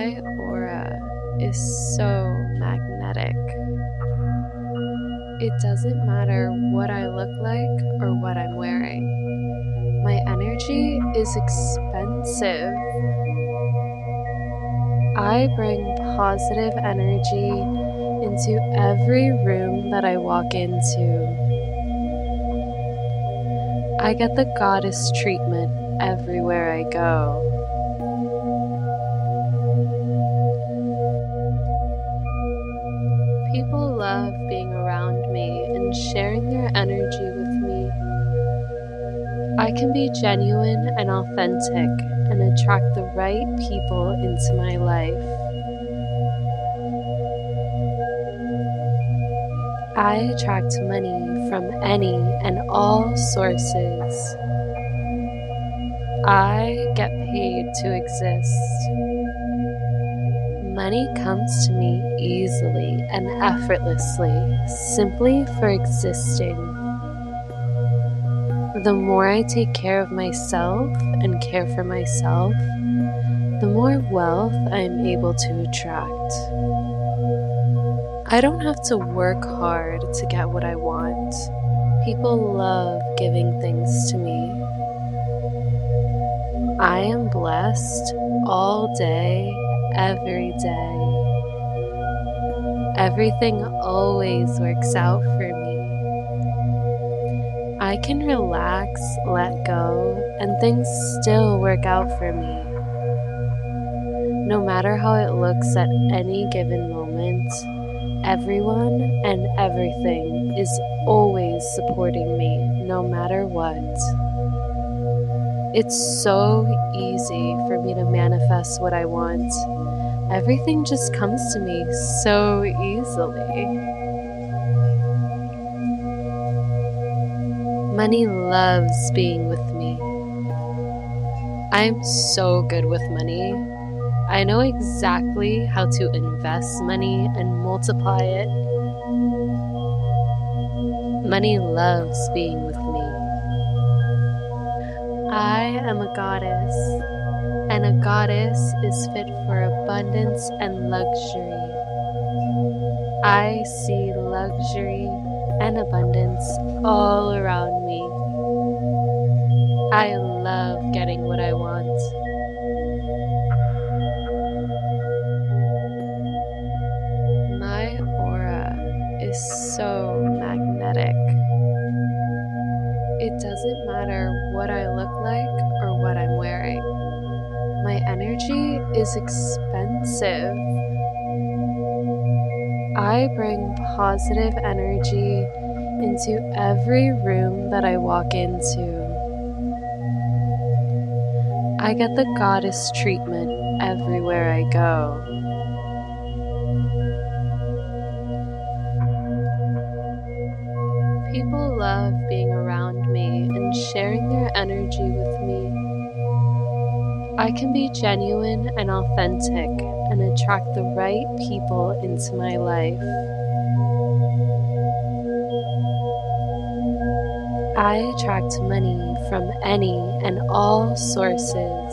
My aura is so magnetic. It doesn't matter what I look like or what I'm wearing. My energy is expensive. I bring positive energy into every room that I walk into. I get the goddess treatment everywhere I go. People love being around me and sharing their energy with me. I can be genuine and authentic and attract the right people into my life. I attract money from any and all sources. I get paid to exist. Money comes to me easily and effortlessly, simply for existing. The more I take care of myself and care for myself, the more wealth I am able to attract. I don't have to work hard to get what I want. People love giving things to me. I am blessed all day, every day. Everything always works out for me. I can relax, let go, and things still work out for me. No matter how it looks at any given moment, everyone and everything is always supporting me, no matter what. It's so easy for me to manifest what I want. Everything just comes to me so easily. Money loves being with me. I'm so good with money. I know exactly how to invest money and multiply it. Money loves being with me. I am a goddess, and a goddess is fit for abundance and luxury. I see luxury and abundance all around me. I love getting what I want. My aura is so magnetic. It doesn't matter what I look like or what I'm wearing. My energy is expensive. I bring positive energy into every room that I walk into. I get the goddess treatment everywhere I go. People love being around me and sharing their energy with me. I can be genuine and authentic and attract the right people into my life. I attract money from any and all sources.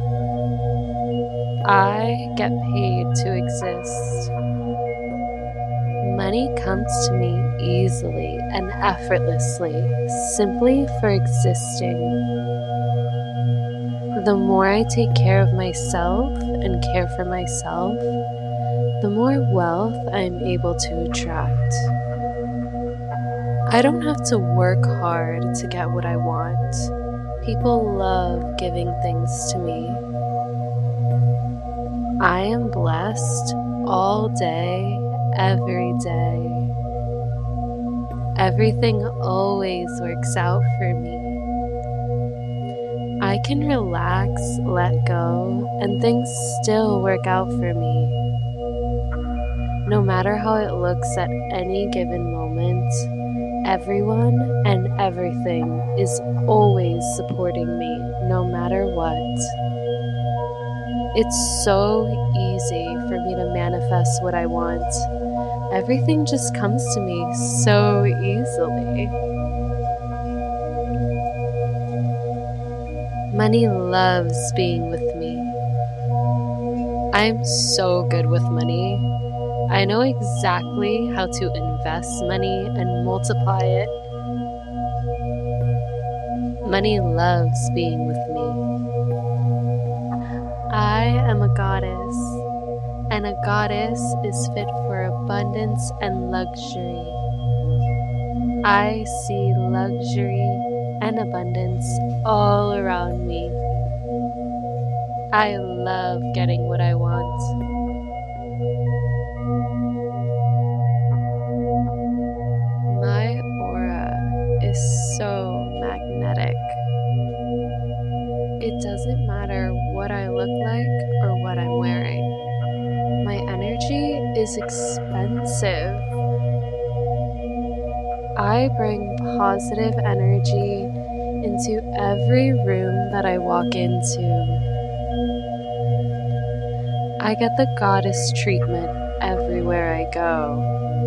I get paid to exist. Money comes to me easily and effortlessly, simply for existing. The more I take care of myself and care for myself, the more wealth I am able to attract. I don't have to work hard to get what I want. People love giving things to me. I am blessed all day, every day. Everything always works out for me. I can relax, let go, and things still work out for me. No matter how it looks at any given moment, everyone and everything is always supporting me, no matter what. It's so easy for me to manifest what I want. Everything just comes to me so easily. Money loves being with me. I'm so good with money. I know exactly how to invest money and multiply it. Money loves being with me. I am a goddess, and a goddess is fit for abundance and luxury. I see luxury and abundance all around me. I love getting what I want. My aura is so magnetic. It doesn't matter what I look like or what I'm wearing. My energy is expensive. I bring positive energy into every room that I walk into. I get the goddess treatment everywhere I go.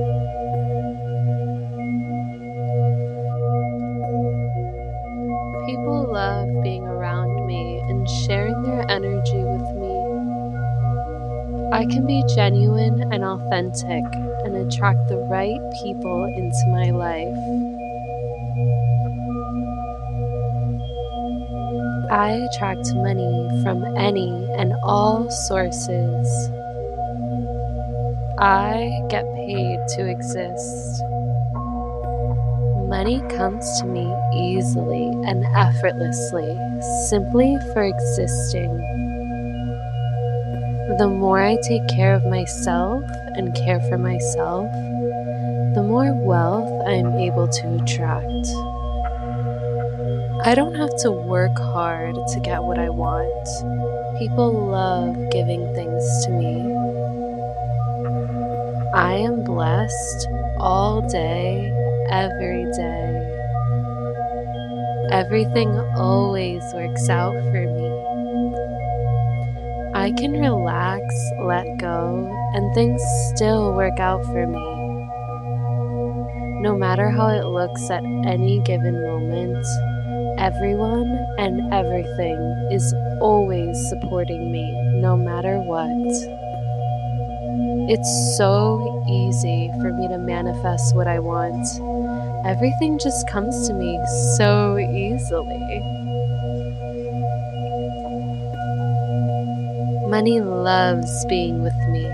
People love being around me and sharing their energy with me. I can be genuine and authentic and attract the right people into my life. I attract money from any and all sources. I get paid to exist. Money comes to me easily and effortlessly, simply for existing. The more I take care of myself and care for myself, the more wealth I am able to attract. I don't have to work hard to get what I want. People love giving things to me. I am blessed all day, every day. Everything always works out for me. I can relax, let go, and things still work out for me. No matter how it looks at any given moment, everyone and everything is always supporting me, no matter what. It's so easy for me to manifest what I want. Everything just comes to me so easily. Money loves being with me.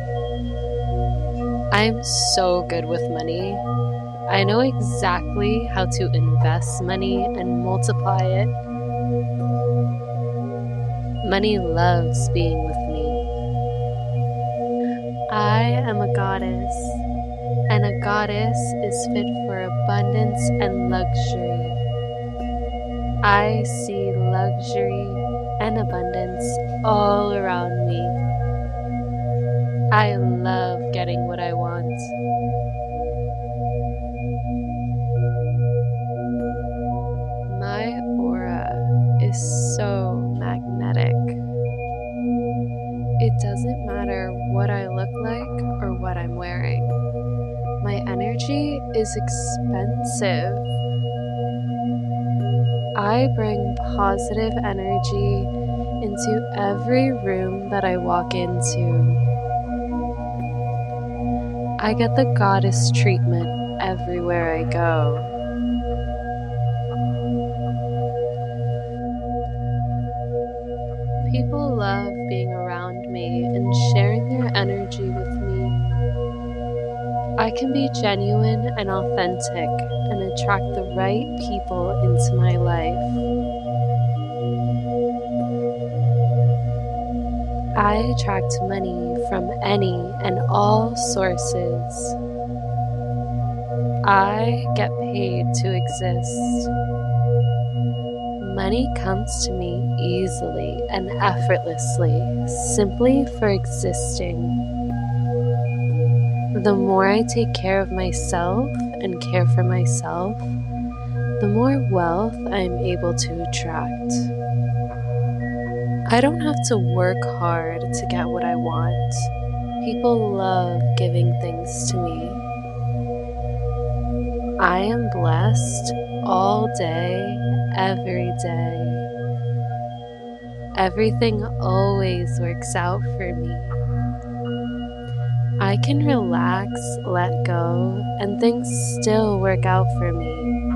I'm so good with money. I know exactly how to invest money and multiply it. Money loves being with me. I am a goddess, and a goddess is fit for abundance and luxury. I see luxury and abundance all around me. I love getting what I want. My aura is so magnetic. It doesn't matter what I look like or what I'm wearing. My energy is expensive. I bring positive energy into every room that I walk into. I get the goddess treatment everywhere I go. People love being around me and sharing their energy with me. I can be genuine and authentic and attract the right people into my life. I attract money from any and all sources. I get paid to exist. Money comes to me easily and effortlessly, simply for existing. The more I take care of myself and care for myself, the more wealth I am able to attract. I don't have to work hard to get what I want. People love giving things to me. I am blessed all day, every day. Everything always works out for me. I can relax, let go, and things still work out for me.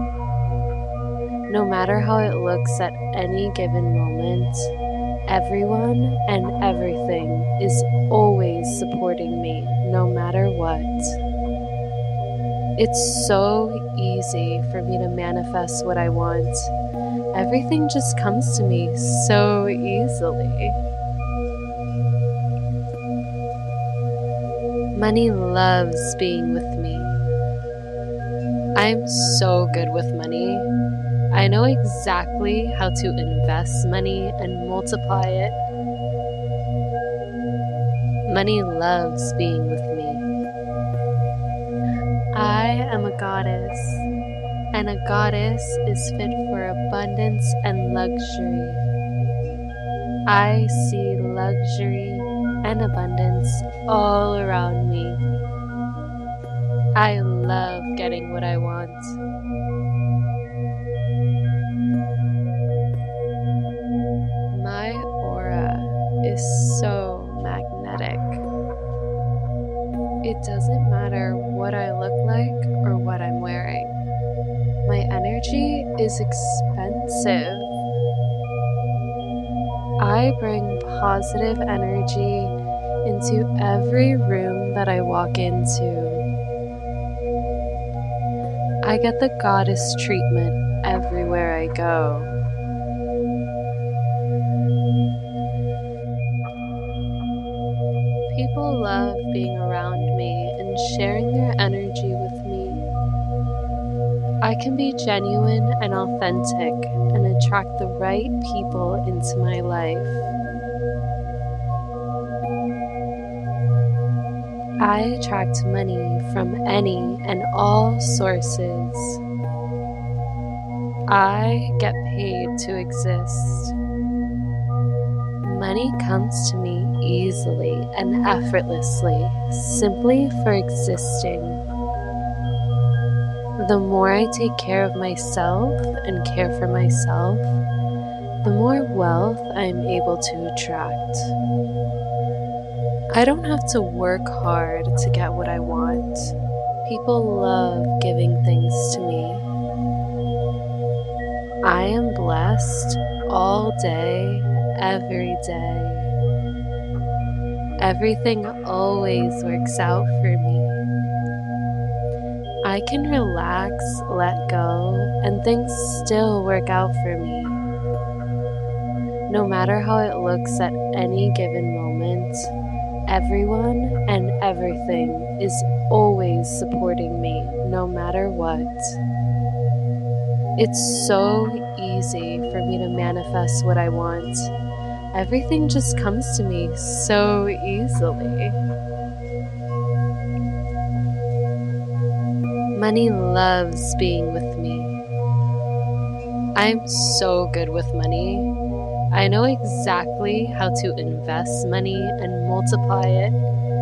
No matter how it looks at any given moment, everyone and everything is always supporting me, no matter what. It's so easy for me to manifest what I want. Everything just comes to me so easily. Money loves being with me. I'm so good with money. I know exactly how to invest money and multiply it. Money loves being with me. I am a goddess, and a goddess is fit for abundance and luxury. I see luxury and abundance all around me. I love getting what I want. My aura is so magnetic. It doesn't matter what I look like or what I'm wearing. My energy is expensive. I bring positive energy into every room that I walk into. I get the goddess treatment everywhere I go. People love being around me and sharing their energy with me. I can be genuine and authentic and attract the right people into my life. I attract money from any and all sources. I get paid to exist. Money comes to me easily and effortlessly, simply for existing. The more I take care of myself and care for myself, the more wealth I am able to attract. I don't have to work hard to get what I want. People love giving things to me. I am blessed all day, every day. Everything always works out for me. I can relax, let go, and things still work out for me. No matter how it looks at any given moment, everyone and everything is always supporting me, no matter what. It's so easy for me to manifest what I want. Everything just comes to me so easily. Money loves being with me. I'm so good with money. I know exactly how to invest money and multiply it.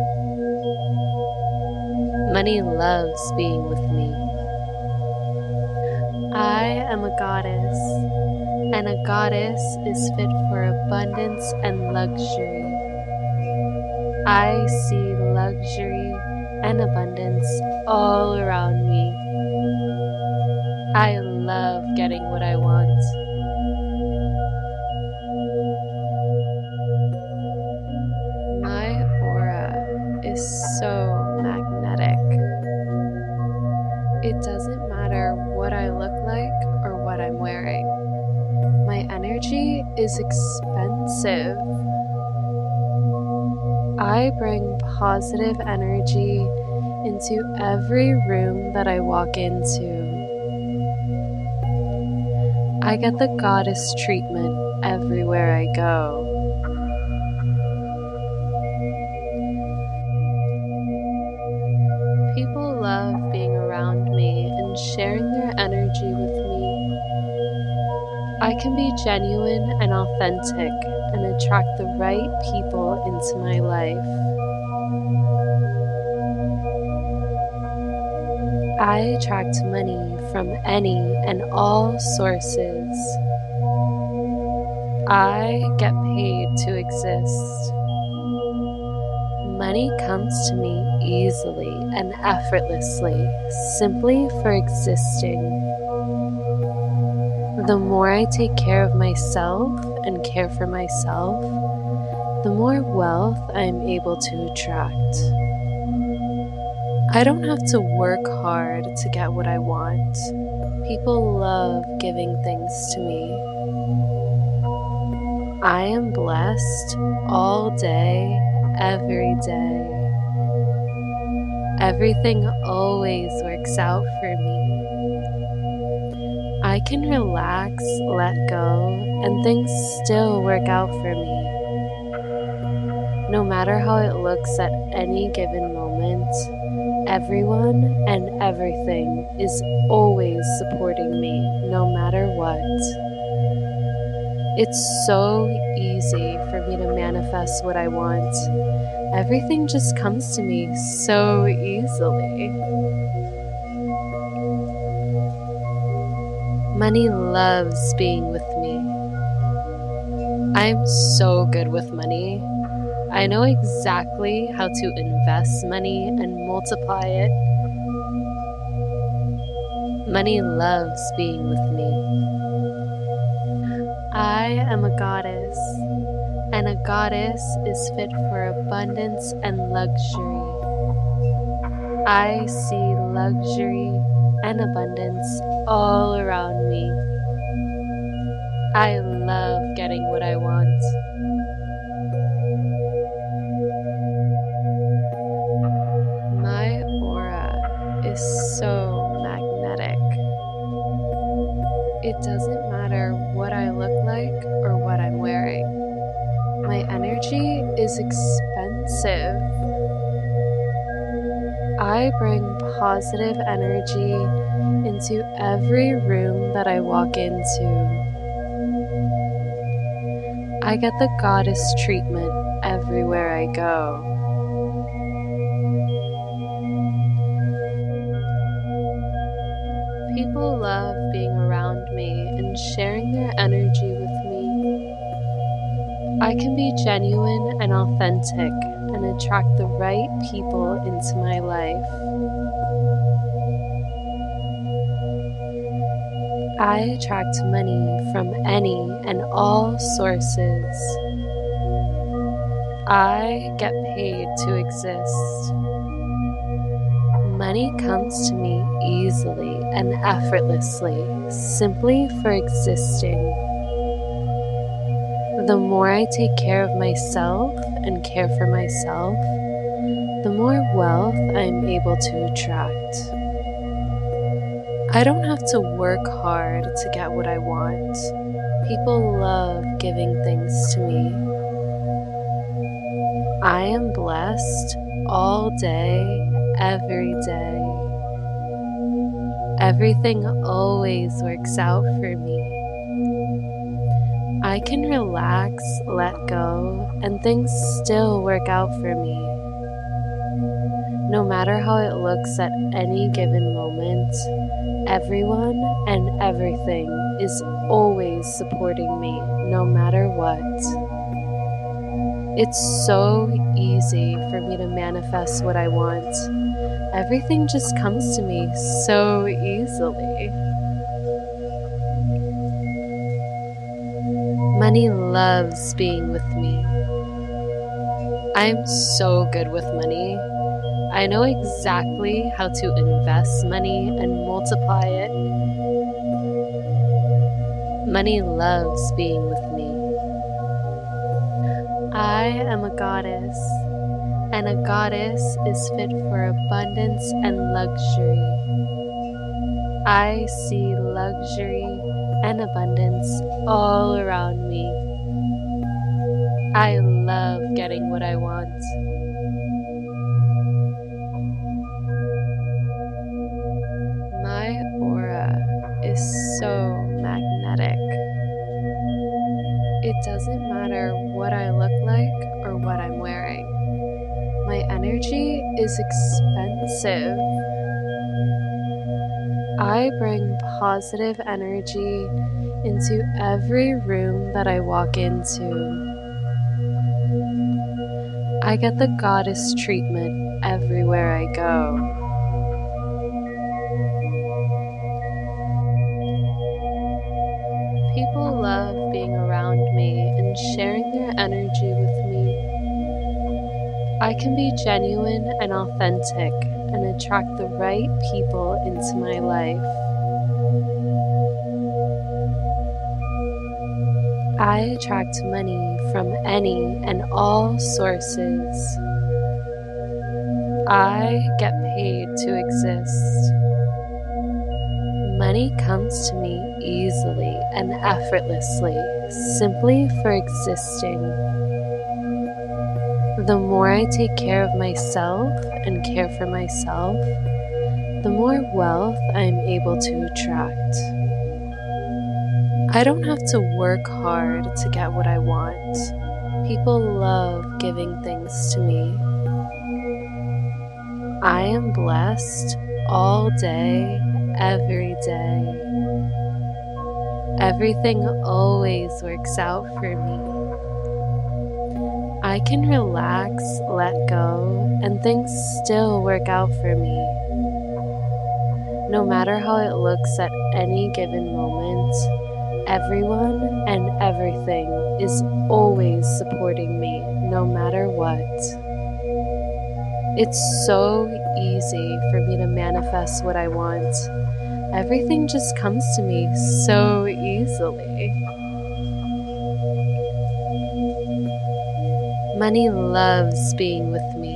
Money loves being with me. I am a goddess, and a goddess is fit for abundance and luxury. I see luxury and abundance all around me. I love getting what I want. My aura is so magnetic. It doesn't matter what I look like or what I'm wearing. My energy is expensive. I bring positive energy into every room that I walk into. I get the goddess treatment everywhere I go. People love being around me and sharing their energy with me. I can be genuine and authentic and attract the right people into my life. I attract money from any and all sources. I get paid to exist. Money comes to me easily and effortlessly, simply for existing. The more I take care of myself and care for myself, the more wealth I am able to attract. I don't have to work hard to get what I want. People love giving things to me. I am blessed all day, every day. Everything always works out for me. I can relax, let go, and things still work out for me. No matter how it looks at any given moment, everyone and everything is always supporting me, no matter what. It's so easy for me to manifest what I want. Everything just comes to me so easily. Money loves being with me. I'm so good with money. I know exactly how to invest money and multiply it. Money loves being with me. I am a goddess, and a goddess is fit for abundance and luxury. I see luxury and abundance all around me. I love getting what I want. My aura is so magnetic. It doesn't matter what I look like or what I'm wearing. My energy is expensive. I bring positive energy into every room that I walk into. I get the goddess treatment everywhere I go. People love being around me and sharing their energy with me. I can be genuine and authentic and attract the right people into my life. I attract money from any and all sources. I get paid to exist. Money comes to me easily and effortlessly, simply for existing. The more I take care of myself and care for myself, the more wealth I am able to attract. I don't have to work hard to get what I want. People love giving things to me. I am blessed all day, every day. Everything always works out for me. I can relax, let go, and things still work out for me. No matter how it looks at any given moment, everyone and everything is always supporting me, no matter what. It's so easy for me to manifest what I want. Everything just comes to me so easily. Money loves being with me. I'm so good with money. I know exactly how to invest money and multiply it. Money loves being with me. I am a goddess, and a goddess is fit for abundance and luxury. I see luxury and abundance all around me. I love getting what I want. My aura is so magnetic. It doesn't matter what I look like or what I'm wearing. My energy is expensive. I bring positive energy into every room that I walk into. I get the goddess treatment everywhere I go. People love being around me and sharing their energy with me. I can be genuine and authentic and attract the right people into my life. I attract money from any and all sources. I get paid to exist. Money comes to me easily and effortlessly, simply for existing. The more I take care of myself and care for myself, the more wealth I am able to attract. I don't have to work hard to get what I want. People love giving things to me. I am blessed all day, every day. Everything always works out for me. I can relax, let go, and things still work out for me. No matter how it looks at any given moment, everyone and everything is always supporting me, no matter what. It's so easy for me to manifest what I want. Everything just comes to me so easily. Money loves being with me.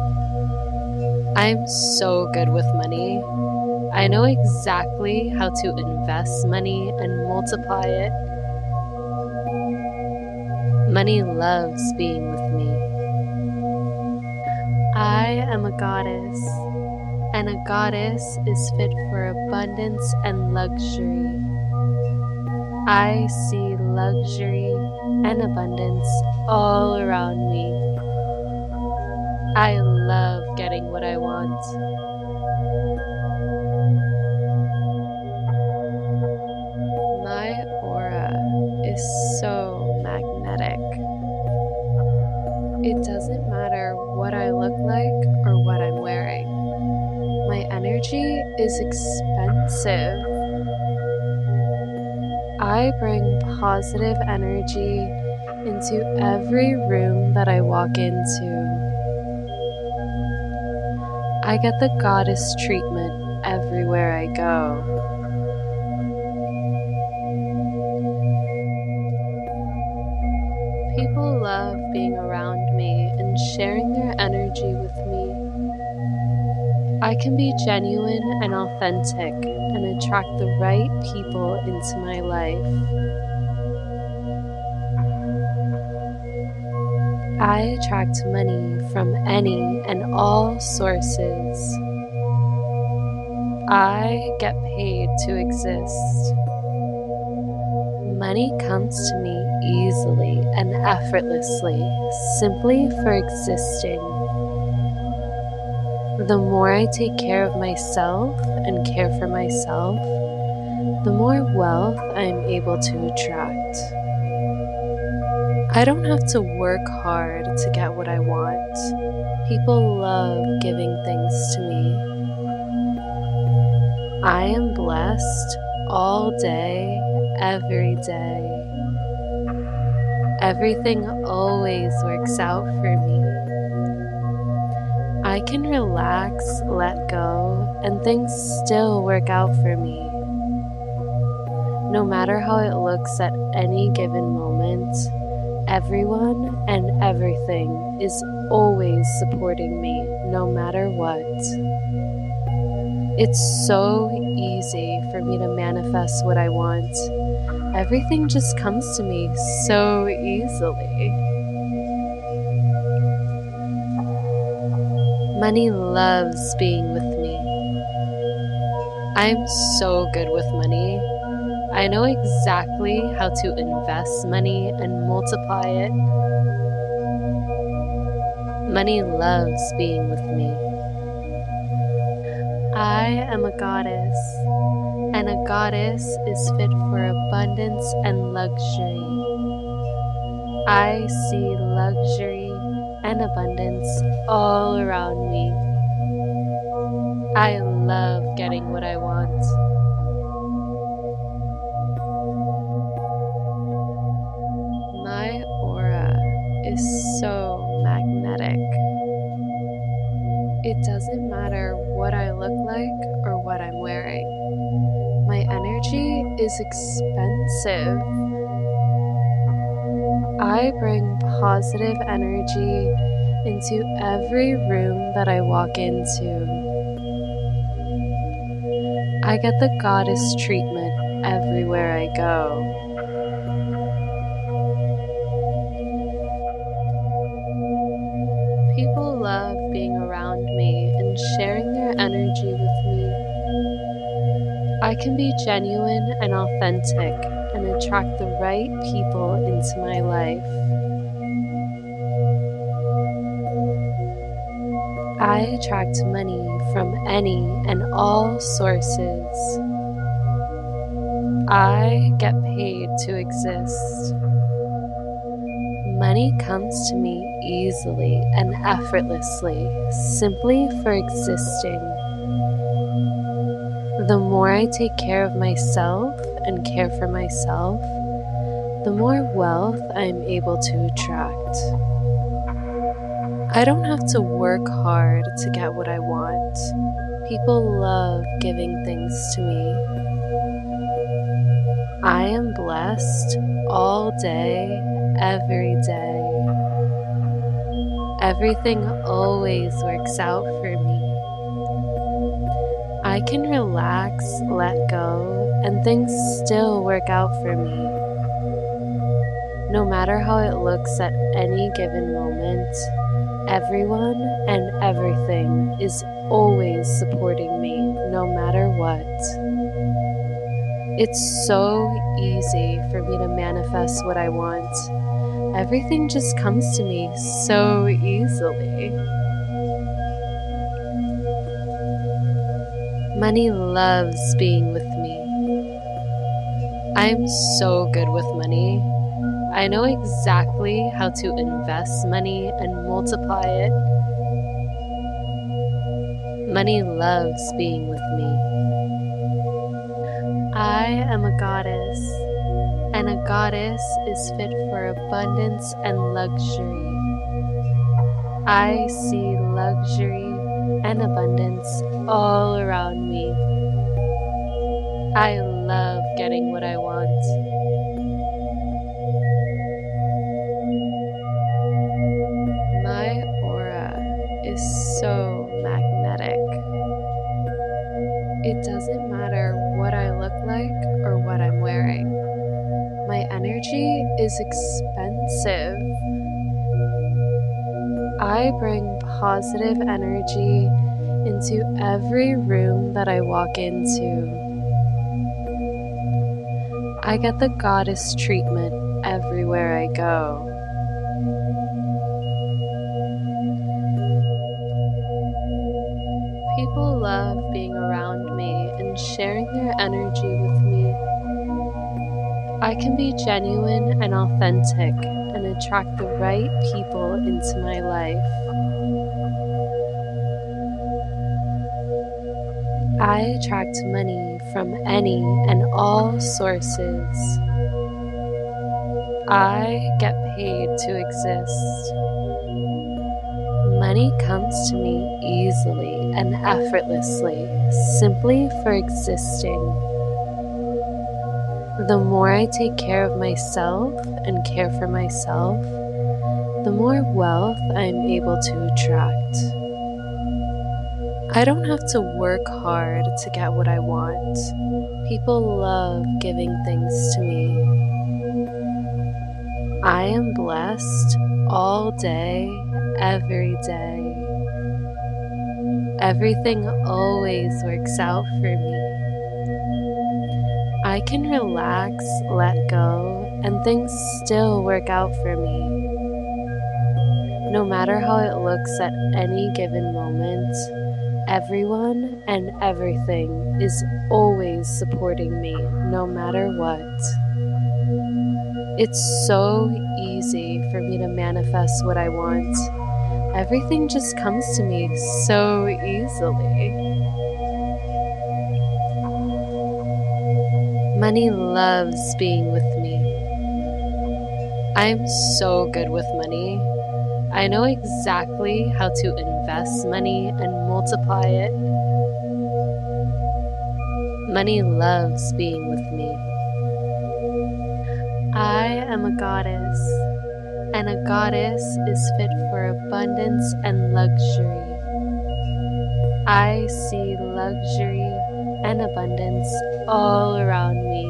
I'm so good with money. I know exactly how to invest money and multiply it. Money loves being with me. I am a goddess, and a goddess is fit for abundance and luxury. I see luxury and abundance all around me. I love getting what I want. My aura is so magnetic. It doesn't matter what I look like or what I'm wearing. My energy is expensive. I bring positive energy into every room that I walk into. I get the goddess treatment everywhere I go. People love being around me and sharing their energy with me. I can be genuine and authentic and attract the right people into my life. I attract money from any and all sources. I get paid to exist. Money comes to me easily and effortlessly, simply for existing. The more I take care of myself and care for myself, the more wealth I am able to attract. I don't have to work hard to get what I want. People love giving things to me. I am blessed all day, every day. Everything always works out for me. I can relax, let go, and things still work out for me. No matter how it looks at any given moment, everyone and everything is always supporting me, no matter what. It's so easy for me to manifest what I want. Everything just comes to me so easily. Money loves being with me. I'm so good with money. I know exactly how to invest money and multiply it. Money loves being with me. I am a goddess, and a goddess is fit for abundance and luxury. I see luxury and abundance all around me. I love getting what I want. My aura is so magnetic. It doesn't matter what I look like or what I'm wearing. My energy is expensive. I bring positive energy into every room that I walk into. I get the goddess treatment everywhere I go. People love being around me and sharing their energy with me. I can be genuine and authentic and attract the right people into my life. I attract money from any and all sources. I get paid to exist. Money comes to me easily and effortlessly, simply for existing. The more I take care of myself and care for myself, the more wealth I am able to attract. I don't have to work hard to get what I want. People love giving things to me. I am blessed all day, every day. Everything always works out for me. I can relax, let go, and things still work out for me. No matter how it looks at any given moment, everyone and everything is always supporting me, no matter what. It's so easy for me to manifest what I want. Everything just comes to me so easily. Money loves being with me. I'm so good with money. I know exactly how to invest money and multiply it. Money loves being with me. I am a goddess, and a goddess is fit for abundance and luxury. I see luxury and abundance all around me. I love getting what I want. My aura is so magnetic. It doesn't matter what I look like or what I'm wearing. My energy is expensive. I bring positive energy into every room that I walk into. I get the goddess treatment everywhere I go. People love being around me and sharing their energy with me. I can be genuine and authentic and attract the right people into my life. I attract money from any and all sources. I get paid to exist. Money comes to me easily and effortlessly, simply for existing. The more I take care of myself and care for myself, the more wealth I am able to attract. I don't have to work hard to get what I want. People love giving things to me. I am blessed all day, every day. Everything always works out for me. I can relax, let go, and things still work out for me. No matter how it looks at any given moment, everyone and everything is always supporting me, no matter what. It's so easy for me to manifest what I want. everything just comes to me so easily. Money loves being with me. I'm so good with money. I know exactly how to invest money and multiply it. Money loves being with me. I am a goddess, and a goddess is fit for abundance and luxury. I see luxury and abundance all around me.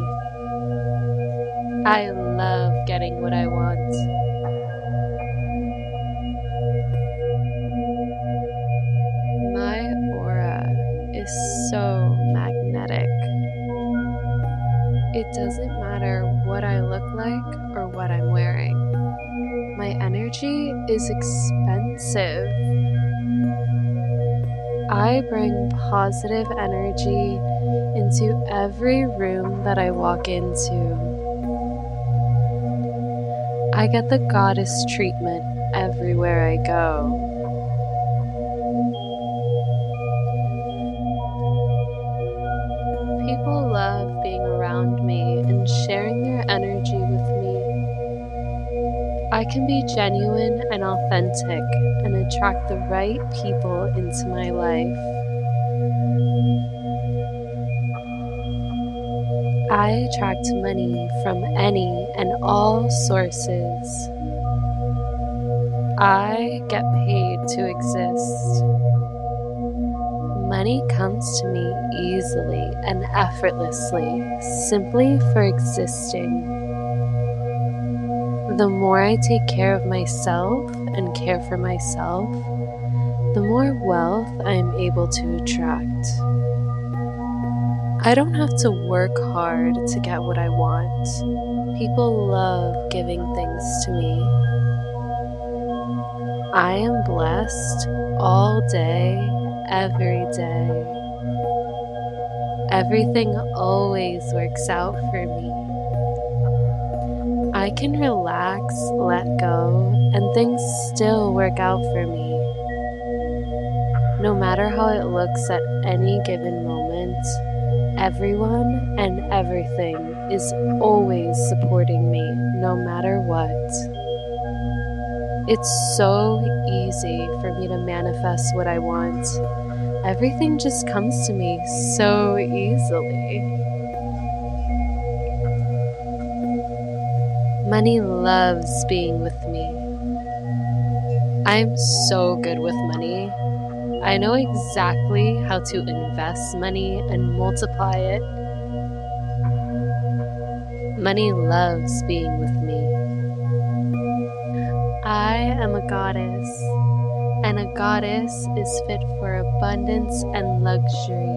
I love getting what I want. My aura is so magnetic. It doesn't matter what I look like or what I'm wearing. My energy is expensive. I bring positive energy into every room that I walk into. I get the goddess treatment everywhere I go. People love being around me and sharing their energy with me. I can be genuine and authentic and attract the right people into my life. I attract money from any and all sources. I get paid to exist. Money comes to me easily and effortlessly, simply for existing. The more I take care of myself and care for myself, the more wealth I am able to attract. I don't have to work hard to get what I want. People love giving things to me. I am blessed all day, every day. Everything always works out for me. I can relax, let go, and things still work out for me. No matter how it looks at any given moment, everyone and everything is always supporting me, no matter what. It's so easy for me to manifest what I want. Everything just comes to me so easily. Money loves being with me. I'm so good with money. I know exactly how to invest money and multiply it. Money loves being with me. I am a goddess, and a goddess is fit for abundance and luxury.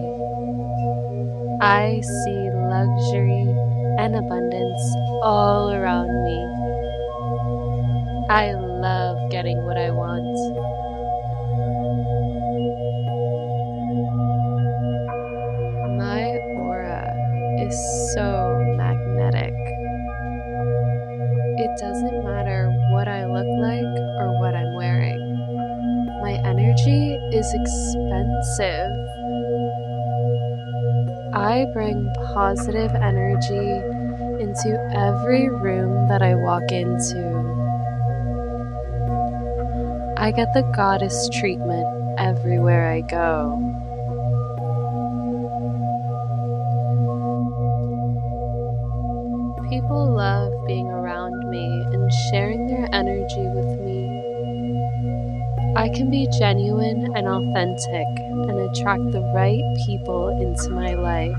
I see luxury and abundance all around me. I love getting what I want. My aura is so magnetic. It doesn't matter what I look like or what I'm wearing. My energy is expensive. I bring positive energy into every room that I walk into. I get the goddess treatment everywhere I go. People love being around me and sharing their energy with me. I can be genuine and authentic and attract the right people into my life.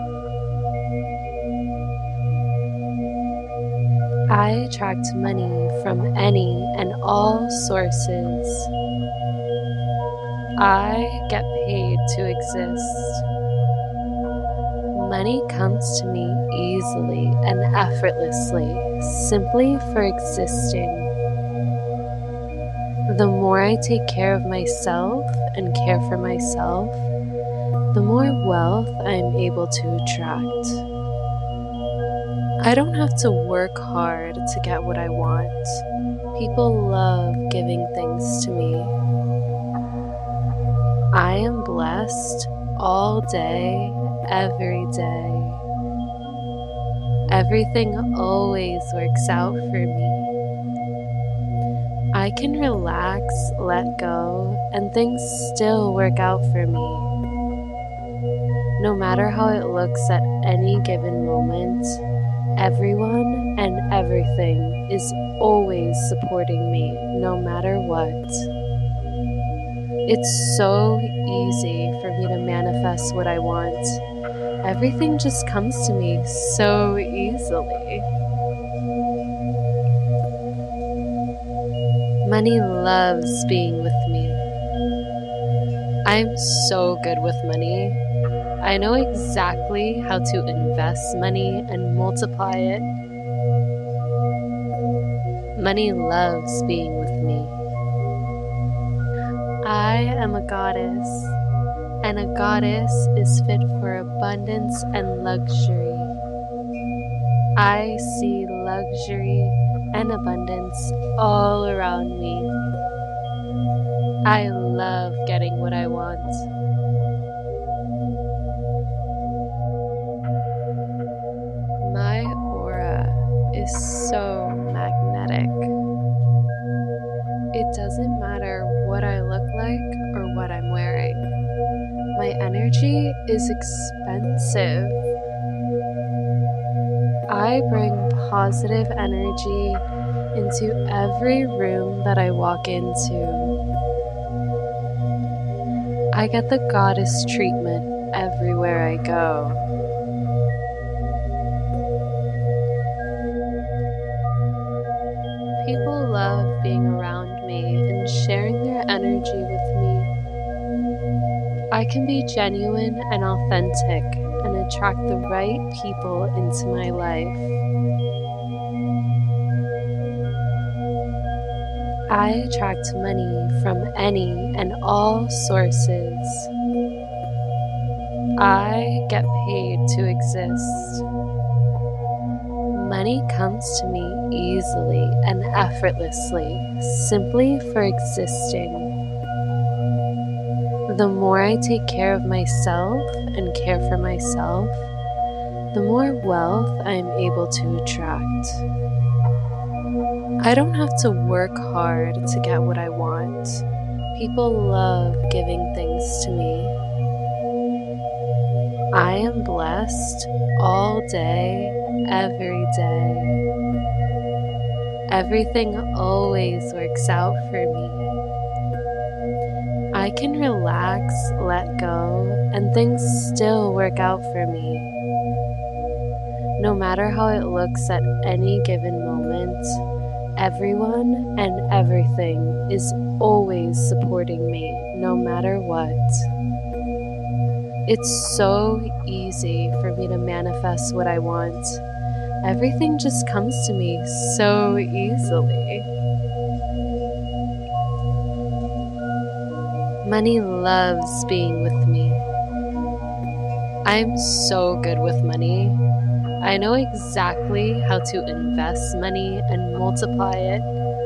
I attract money from any and all sources. I get paid to exist. Money comes to me easily and effortlessly, simply for existing. The more I take care of myself and care for myself, the more wealth I am able to attract. I don't have to work hard to get what I want. People love giving things to me. I am blessed all day, every day. Everything always works out for me. I can relax, let go, and things still work out for me. No matter how it looks at any given moment, everyone and everything is always supporting me, no matter what. It's so easy for me to manifest what I want. Everything just comes to me so easily. Money loves being with me. I'm so good with money. I know exactly how to invest money and multiply it. Money loves being with me. I am a goddess, and a goddess is fit for abundance and luxury. I see luxury and abundance all around me. I love getting what I want. My aura is so magnetic. It doesn't matter what I look like or what I'm wearing. My energy is expensive. I bring positive energy into every room that I walk into. I get the goddess treatment everywhere I go. People love being around me and sharing their energy with me. I can be genuine and authentic and attract the right people into my life. I attract money from any and all sources. I get paid to exist. Money comes to me easily and effortlessly, simply for existing. The more I take care of myself and care for myself, the more wealth I am able to attract. I don't have to work hard to get what I want. People love giving things to me. I am blessed all day, every day. Everything always works out for me. I can relax, let go, and things still work out for me. No matter how it looks at any given moment, everyone and everything is always supporting me, no matter what. It's so easy for me to manifest what I want. Everything just comes to me so easily. Money loves being with me. I'm so good with money. I know exactly how to invest money and multiply it.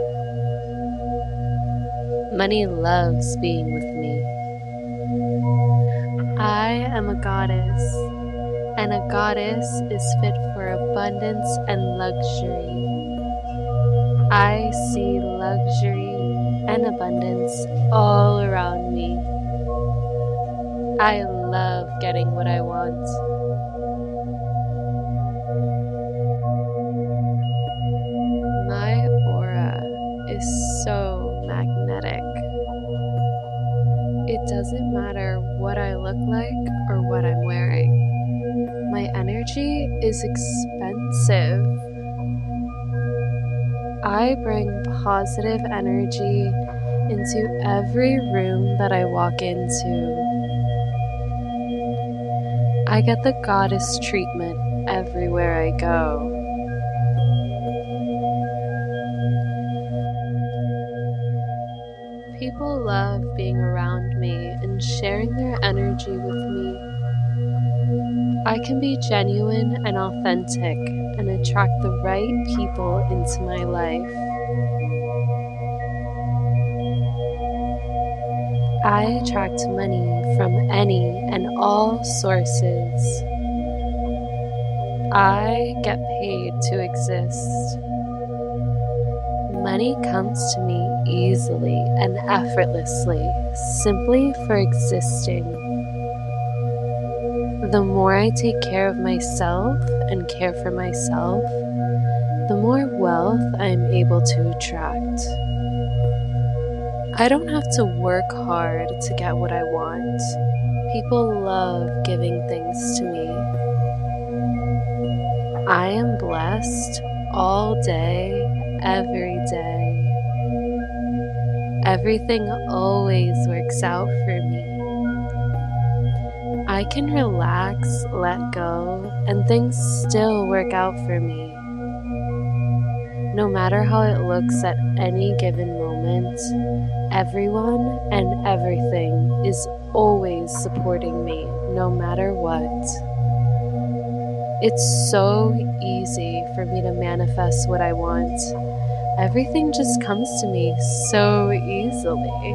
Money loves being with me. I am a goddess, and a goddess is fit for abundance and luxury. I see luxury and abundance all around me. I love getting what I want. My aura is so magnetic. It doesn't matter what I look like or what I'm wearing. My energy is expensive. I bring positive energy into every room that I walk into. I get the goddess treatment everywhere I go. People love being around me and sharing their energy with me. I can be genuine and authentic and attract the right people into my life. I attract money from any and all sources. I get paid to exist. Money comes to me easily and effortlessly, simply for existing. The more I take care of myself and care for myself, the more wealth I am able to attract. I don't have to work hard to get what I want. People love giving things to me. I am blessed all day, every day. Everything always works out for me. I can relax, let go, and things still work out for me. No matter how it looks at any given moment, everyone and everything is always supporting me, no matter what. It's so easy for me to manifest what I want. Everything just comes to me so easily.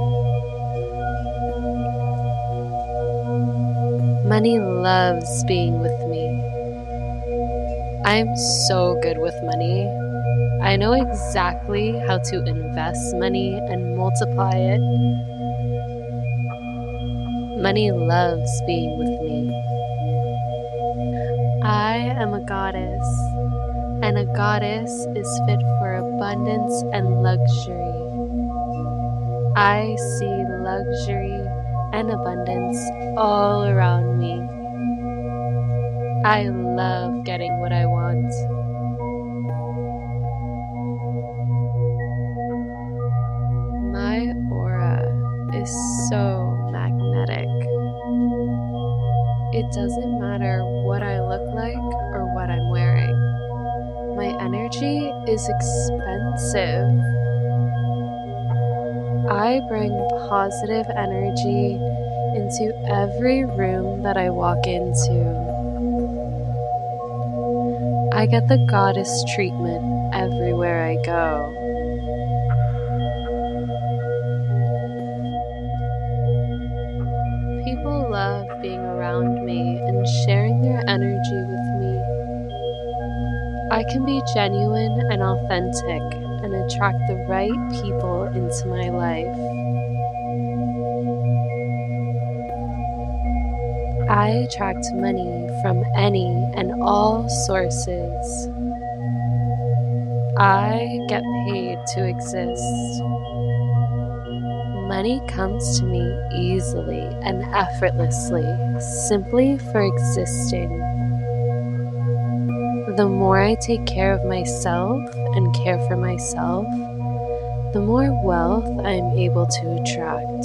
Money loves being with me. I'm so good with money. I know exactly how to invest money and multiply it. Money loves being with me. I am a goddess, and a goddess is fit for abundance and luxury. I see luxury and abundance all around me. I love getting what I want. My aura is so magnetic. It doesn't matter what I look like or what I'm wearing. My energy is expensive. I bring positive energy into every room that I walk into. I get the goddess treatment everywhere I go. People love being around me and sharing their energy with me. I can be genuine and authentic and attract the right people into my life. I attract money from any and all sources. I get paid to exist. Money comes to me easily and effortlessly, simply for existing. The more I take care of myself and care for myself, the more wealth I am able to attract.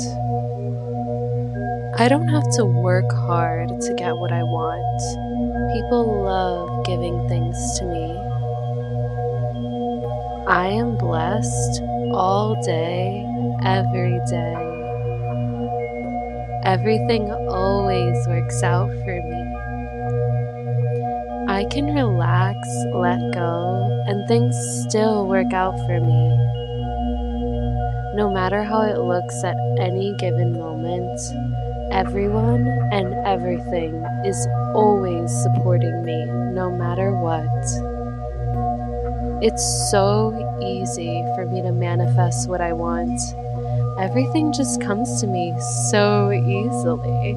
I don't have to work hard to get what I want. People love giving things to me. I am blessed all day, every day. Everything always works out for me. I can relax, let go, and things still work out for me. No matter how it looks at any given moment, everyone and everything is always supporting me, no matter what. It's so easy for me to manifest what I want. Everything just comes to me so easily.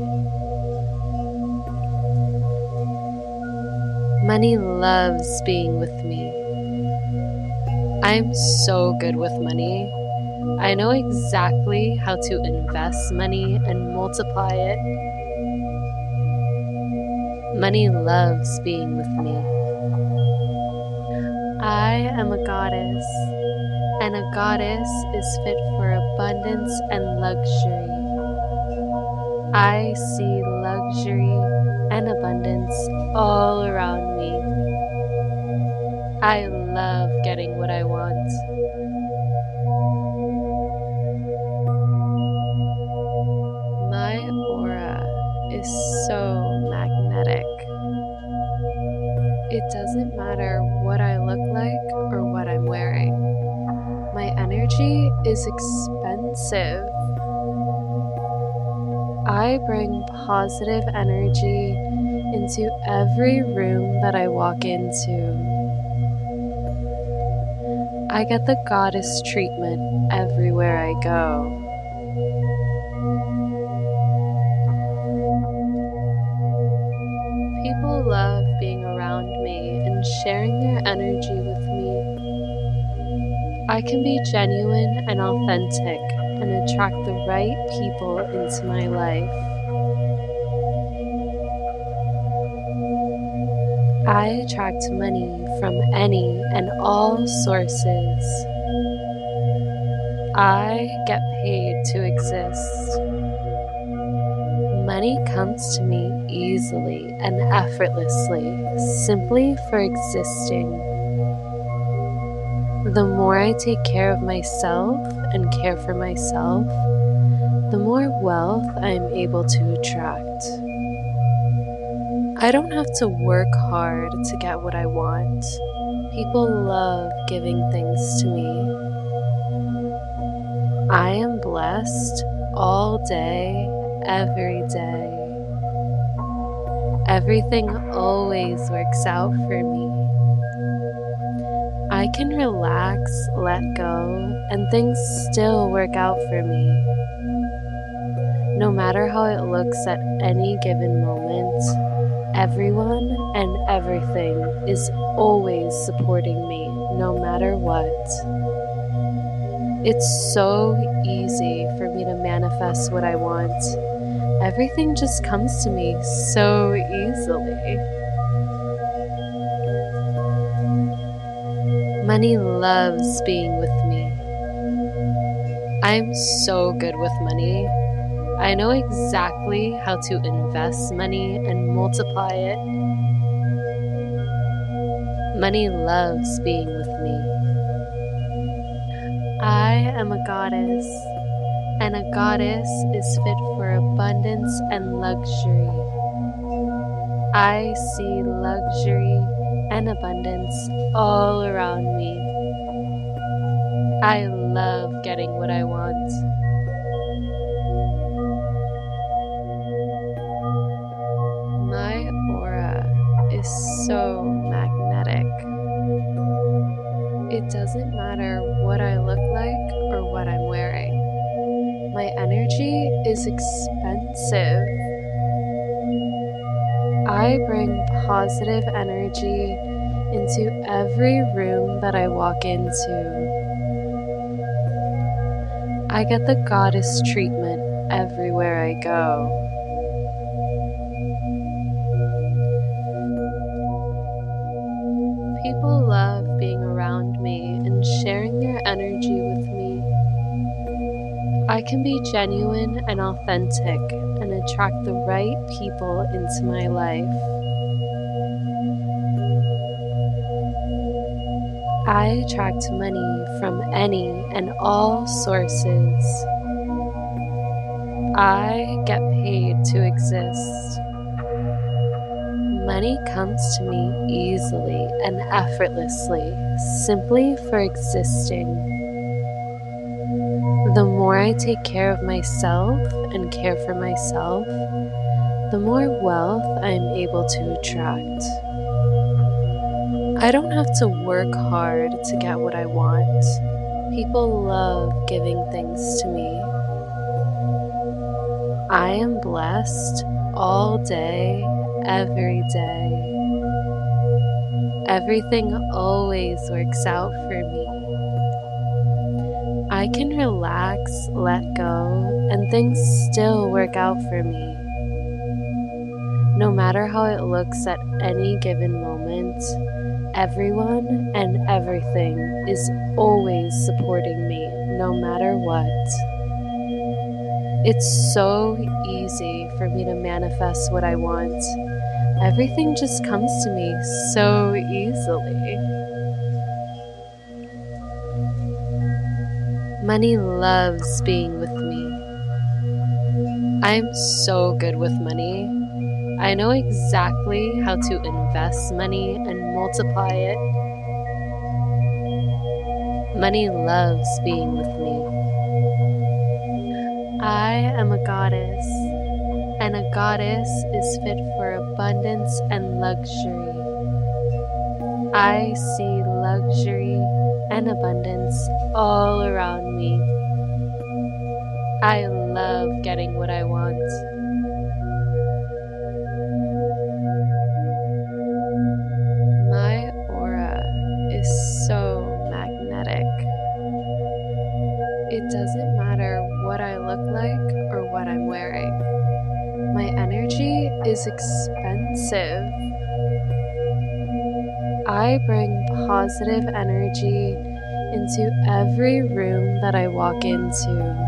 Money loves being with me. I'm so good with money. I know exactly how to invest money and multiply it. Money loves being with me. I am a goddess, and a goddess is fit for abundance and luxury. I see luxury and abundance all around me. I love getting what I want. My aura is so magnetic. It doesn't matter what I look like or what I'm wearing. My energy is expensive. I bring positive energy into every room that I walk into. I get the goddess treatment everywhere I go. People love being around me and sharing their energy with me. I can be genuine and authentic and attract the right people into my life. I attract money from any and all sources. I get paid to exist. Money comes to me easily and effortlessly, simply for existing. The more I take care of myself and care for myself, the more wealth I am able to attract. I don't have to work hard to get what I want. People love giving things to me. I am blessed all day, every day. Everything always works out for me. I can relax, let go, and things still work out for me. No matter how it looks at any given moment, everyone and everything is always supporting me, no matter what. It's so easy for me to manifest what I want. Everything just comes to me so easily. Money loves being with me. I'm so good with money. I know exactly how to invest money and multiply it. Money loves being with me. I am a goddess, and a goddess is fit for abundance and luxury. I see luxury and abundance all around me. I love getting what I want. My aura is so magnetic. It doesn't matter what I look like or what I'm wearing. My energy is expensive. I bring positive energy into every room that I walk into. I get the goddess treatment everywhere I go. People love being around me and sharing their energy with me. I can be genuine and authentic and attract the right people into my life. I attract money from any and all sources. I get paid to exist. Money comes to me easily and effortlessly, simply for existing. The more I take care of myself and care for myself, the more wealth I am able to attract. I don't have to work hard to get what I want. People love giving things to me. I am blessed all day, every day. Everything always works out for me. I can relax, let go, and things still work out for me. No matter how it looks at any given moment, everyone and everything is always supporting me, no matter what. It's so easy for me to manifest what I want. Everything just comes to me so easily. Money loves being with me. I'm so good with money. I know exactly how to invest money and multiply it. Money loves being with me. I am a goddess, and a goddess is fit for abundance and luxury. I see luxury and abundance all around me. I love getting what I want. My aura is so magnetic. It doesn't matter what I look like or what I'm wearing. My energy is expensive. I bring positive energy into every room that I walk into.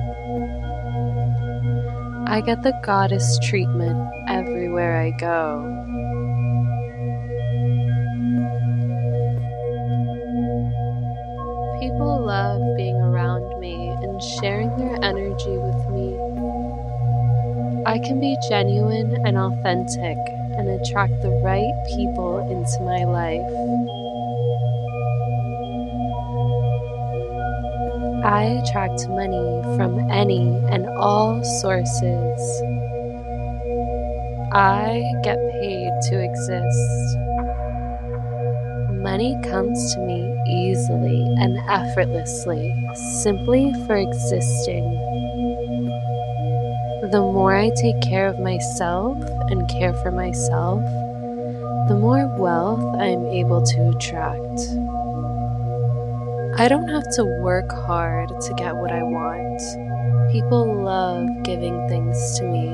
I get the goddess treatment everywhere I go. People love being around me and sharing their energy with me. I can be genuine and authentic and attract the right people into my life. I attract money from any and all sources. I get paid to exist. Money comes to me easily and effortlessly, simply for existing. The more I take care of myself and care for myself, the more wealth I am able to attract. I don't have to work hard to get what I want. People love giving things to me.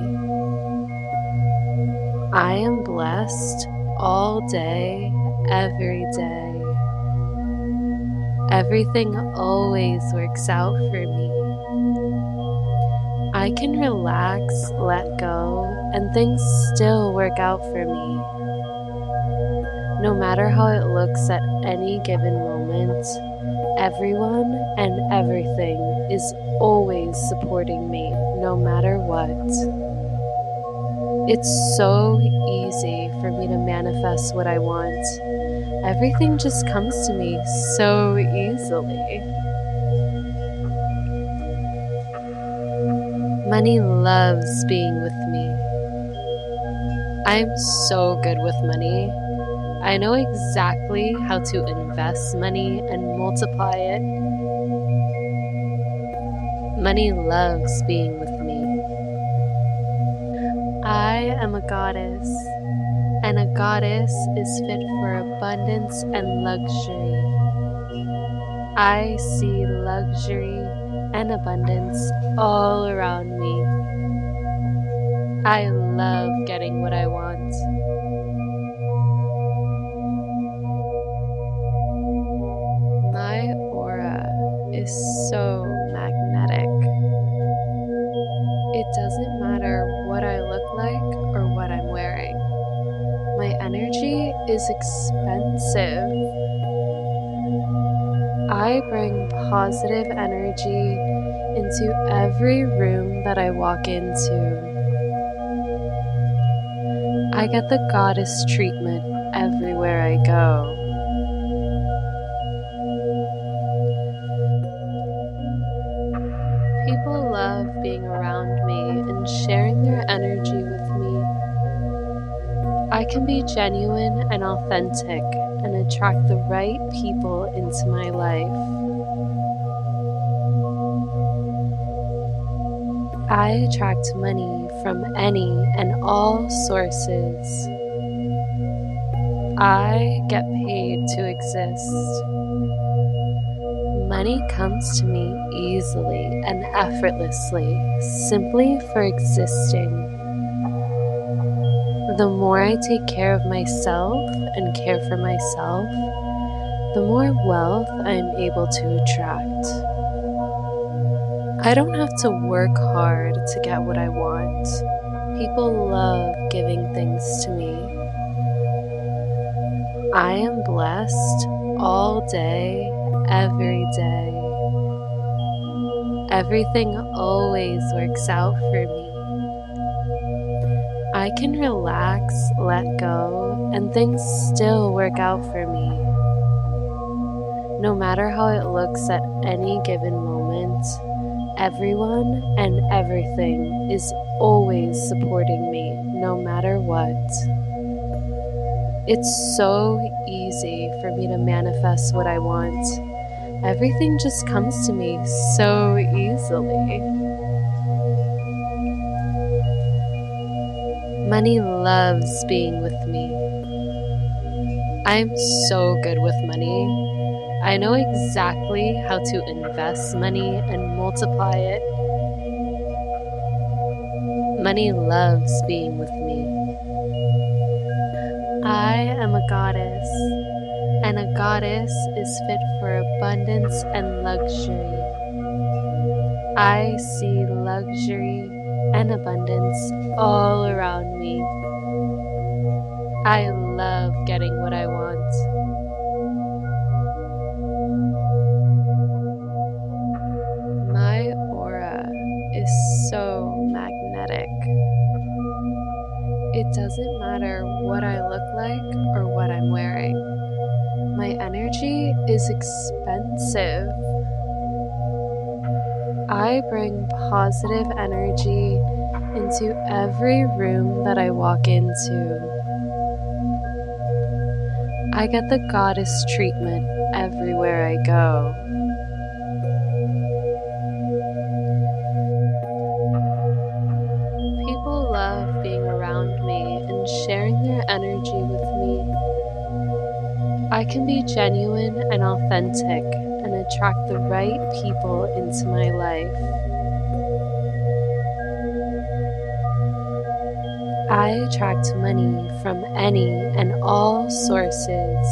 I am blessed all day, every day. Everything always works out for me. I can relax, let go, and things still work out for me. No matter how it looks at any given moment, everyone and everything is always supporting me, no matter what. It's so easy for me to manifest what I want. Everything just comes to me so easily. Money loves being with me. I'm so good with money. I know exactly how to invest money and multiply it. Money loves being with me. I am a goddess, and a goddess is fit for abundance and luxury. I see luxury and abundance all around me. I love getting what I want. My aura is so magnetic. It doesn't matter what I look like or what I'm wearing. My energy is expensive. I bring positive energy into every room that I walk into. I get the goddess treatment everywhere I go. People love being around me and sharing their energy with me. I can be genuine and authentic and attract the right people into my life. I attract money from any and all sources. I get paid to exist. Money comes to me easily and effortlessly, simply for existing. The more I take care of myself and care for myself, the more wealth I am able to attract. I don't have to work hard to get what I want. People love giving things to me. I am blessed all day, every day. Everything always works out for me. I can relax, let go, and things still work out for me. No matter how it looks at any given moment, Everyone and everything is always supporting me, no matter what. It's so easy for me to manifest what I want. Everything just comes to me so easily. Money loves being with me. I'm so good with money. I know exactly how to invest money and multiply it. Money loves being with me. I am a goddess, and a goddess is fit for abundance and luxury. I see luxury and abundance all around me. I love getting what I want. My aura is so magnetic. It doesn't matter what I look like or what I'm wearing. My energy is expensive. I bring positive energy into every room that I walk into. I get the goddess treatment everywhere I go. People love being around me and sharing their energy with me. I can be genuine and authentic and attract the right people into my life. I attract money from any and all sources.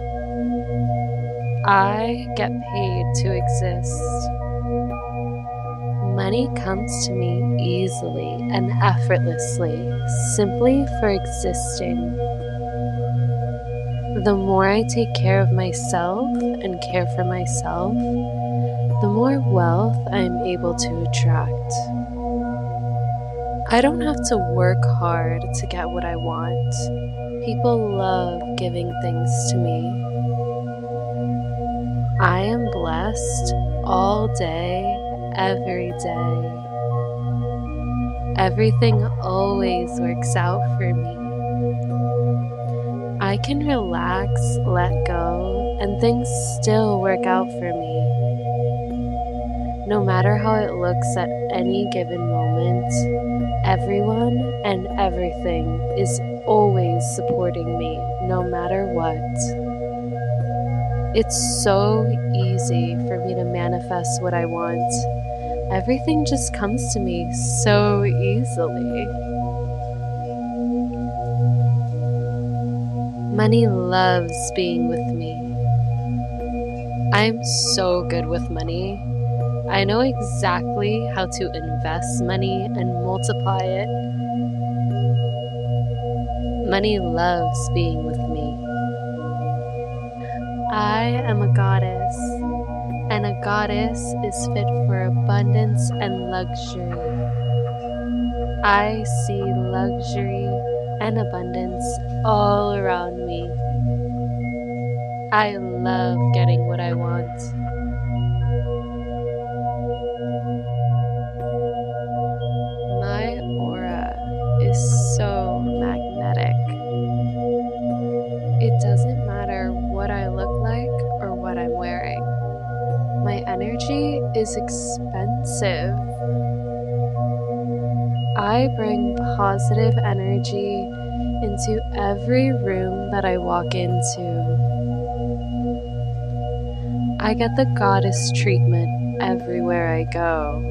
I get paid to exist. Money comes to me easily and effortlessly, simply for existing. The more I take care of myself and care for myself, the more wealth I am able to attract. I don't have to work hard to get what I want. People love giving things to me. I am blessed all day, every day. Everything always works out for me. I can relax, let go, and things still work out for me. No matter how it looks at any given moment, everyone and everything is always supporting me, no matter what. It's so easy for me to manifest what I want. Everything just comes to me so easily. Money loves being with me. I'm so good with money. I know exactly how to invest money and multiply it. Money loves being with me. I am a goddess, and a goddess is fit for abundance and luxury. I see luxury and abundance all around me. I love getting what I want. My aura is so magnetic. It doesn't matter what I look like or what I'm wearing. My energy is expensive. I bring positive energy into every room that I walk into. I get the goddess treatment everywhere I go.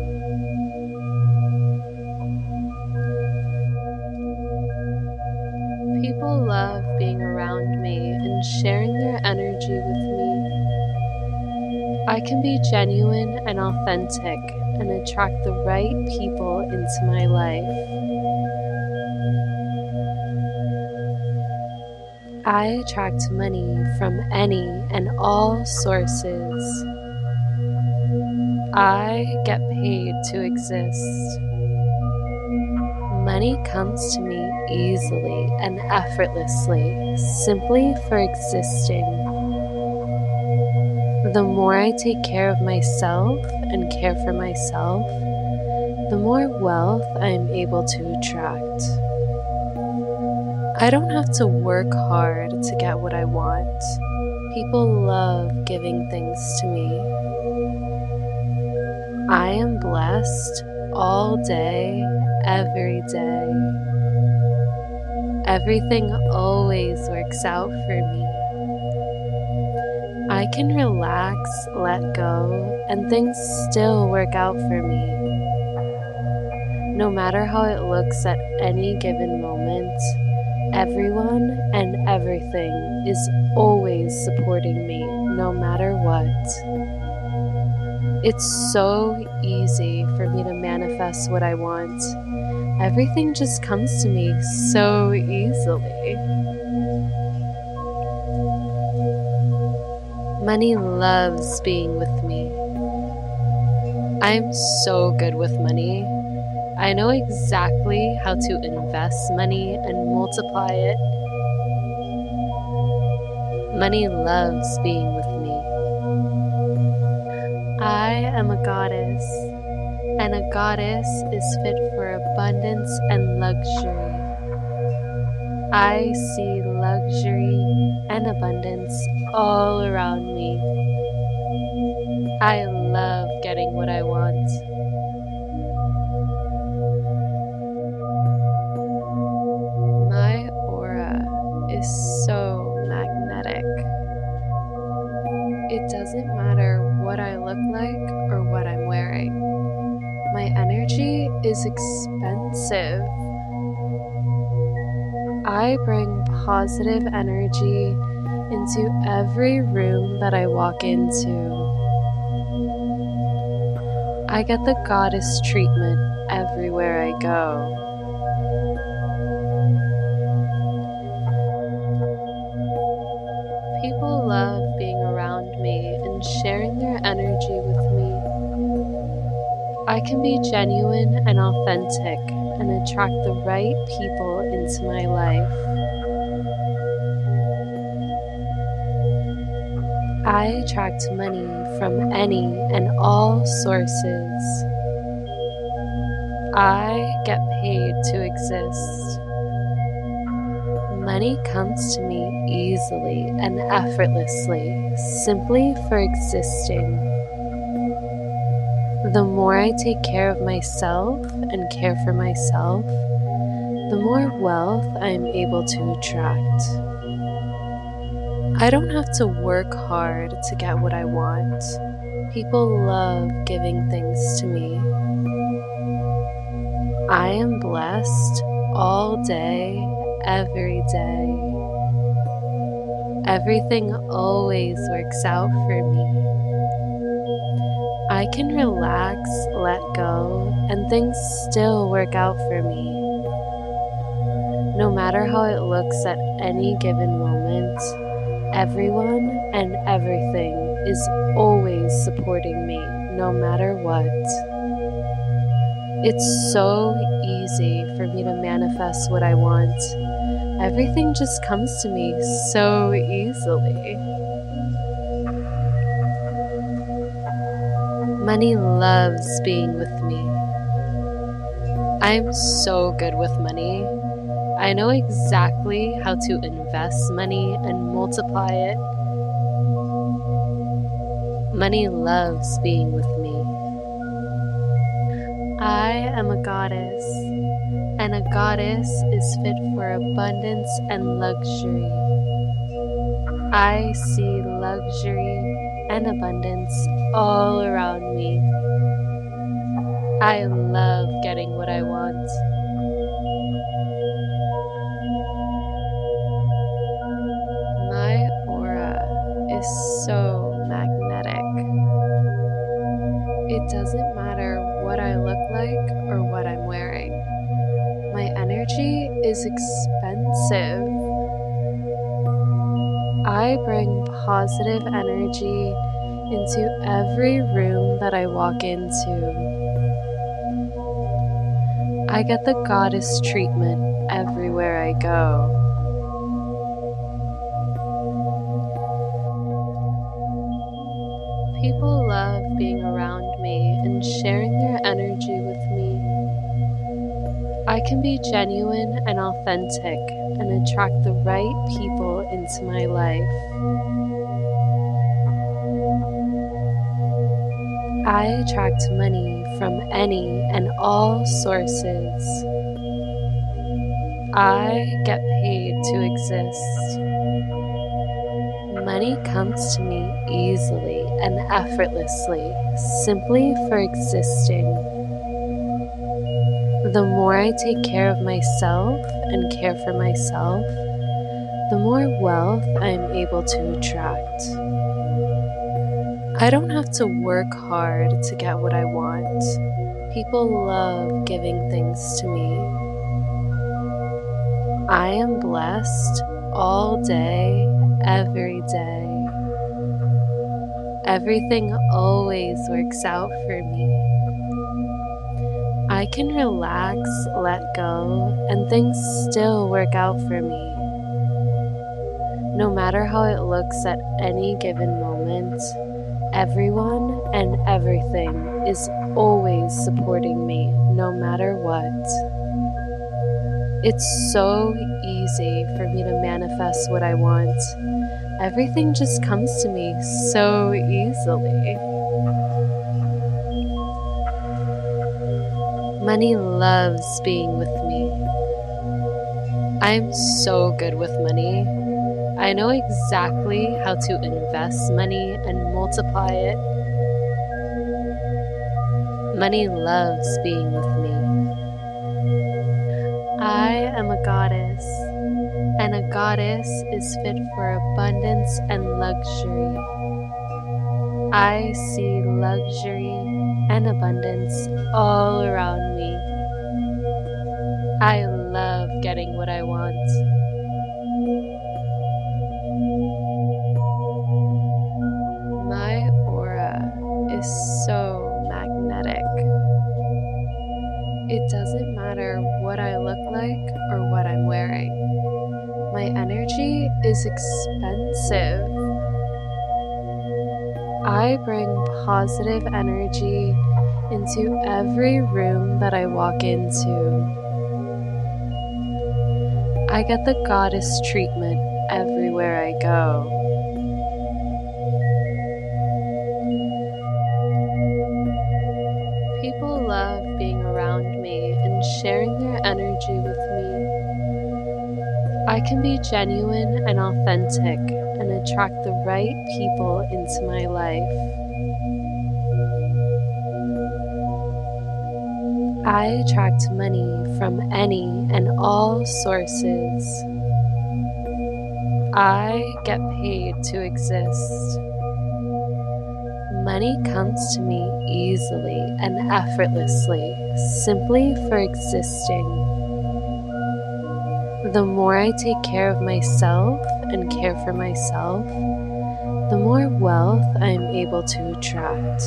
People love being around me and sharing their energy with me. I can be genuine and authentic and attract the right people into my life. I attract money from any and all sources. I get paid to exist. Money comes to me easily and effortlessly, simply for existing. The more I take care of myself and care for myself, the more wealth I am able to attract. I don't have to work hard to get what I want. People love giving things to me. I am blessed all day, every day. Everything always works out for me. I can relax, let go, and things still work out for me. No matter how it looks at any given moment, everyone and everything is always supporting me, no matter what. It's so easy for me to manifest what I want. Everything just comes to me so easily. Money loves being with me. I'm so good with money. I know exactly how to invest money and multiply it. Money loves being with me. I am a goddess, and a goddess is fit for abundance and luxury. I see luxury and abundance all around me. I love getting what I want. My aura is so magnetic. It doesn't matter what I look like or what I'm wearing. My energy is expensive. I bring positive energy into every room that I walk into. I get the goddess treatment everywhere I go. People love being around me and sharing their energy with me. I can be genuine and authentic and attract the right people into my life. I attract money from any and all sources. I get paid to exist. Money comes to me easily and effortlessly, simply for existing. The more I take care of myself and care for myself, the more wealth I am able to attract. I don't have to work hard to get what I want. People love giving things to me. I am blessed all day, every day. Everything always works out for me. I can relax, let go, and things still work out for me. No matter how it looks at any given moment, everyone and everything is always supporting me, no matter what. It's so easy for me to manifest what I want. Everything just comes to me so easily. Money loves being with me. I'm so good with money. I know exactly how to invest money and multiply it. Money loves being with me. I am a goddess, and a goddess is fit for abundance and luxury. I see luxury and abundance all around me. I love getting what I want. My aura is so magnetic. It doesn't matter what I look like or what I'm wearing. My energy is expensive. I bring positive energy into every room that I walk into. I get the goddess treatment everywhere I go. People love being around me and sharing their energy with me. I can be genuine and authentic and attract the right people into my life. I attract money from any and all sources. I get paid to exist. Money comes to me easily and effortlessly, simply for existing. The more I take care of myself and care for myself, the more wealth I am able to attract. I don't have to work hard to get what I want. People love giving things to me. I am blessed all day, every day. Everything always works out for me. I can relax, let go, and things still work out for me. No matter how it looks at any given moment, everyone and everything is always supporting me, no matter what. It's so easy for me to manifest what I want. Everything just comes to me so easily. Money loves being with me. I'm so good with money. I know exactly how to invest money and multiply it. Money loves being with me. I am a goddess, and a goddess is fit for abundance and luxury. I see luxury and abundance all around me. I love getting what I want. My aura is so magnetic. It doesn't matter what I look like or what I'm wearing. My energy is expensive. I bring positive energy into every room that I walk into. I get the goddess treatment everywhere I go. People love being around me and sharing their energy with me. I can be genuine and authentic and attract the right people into my life. I attract money from any and all sources. I get paid to exist. Money comes to me easily and effortlessly, simply for existing. The more I take care of myself and care for myself, the more wealth I am able to attract.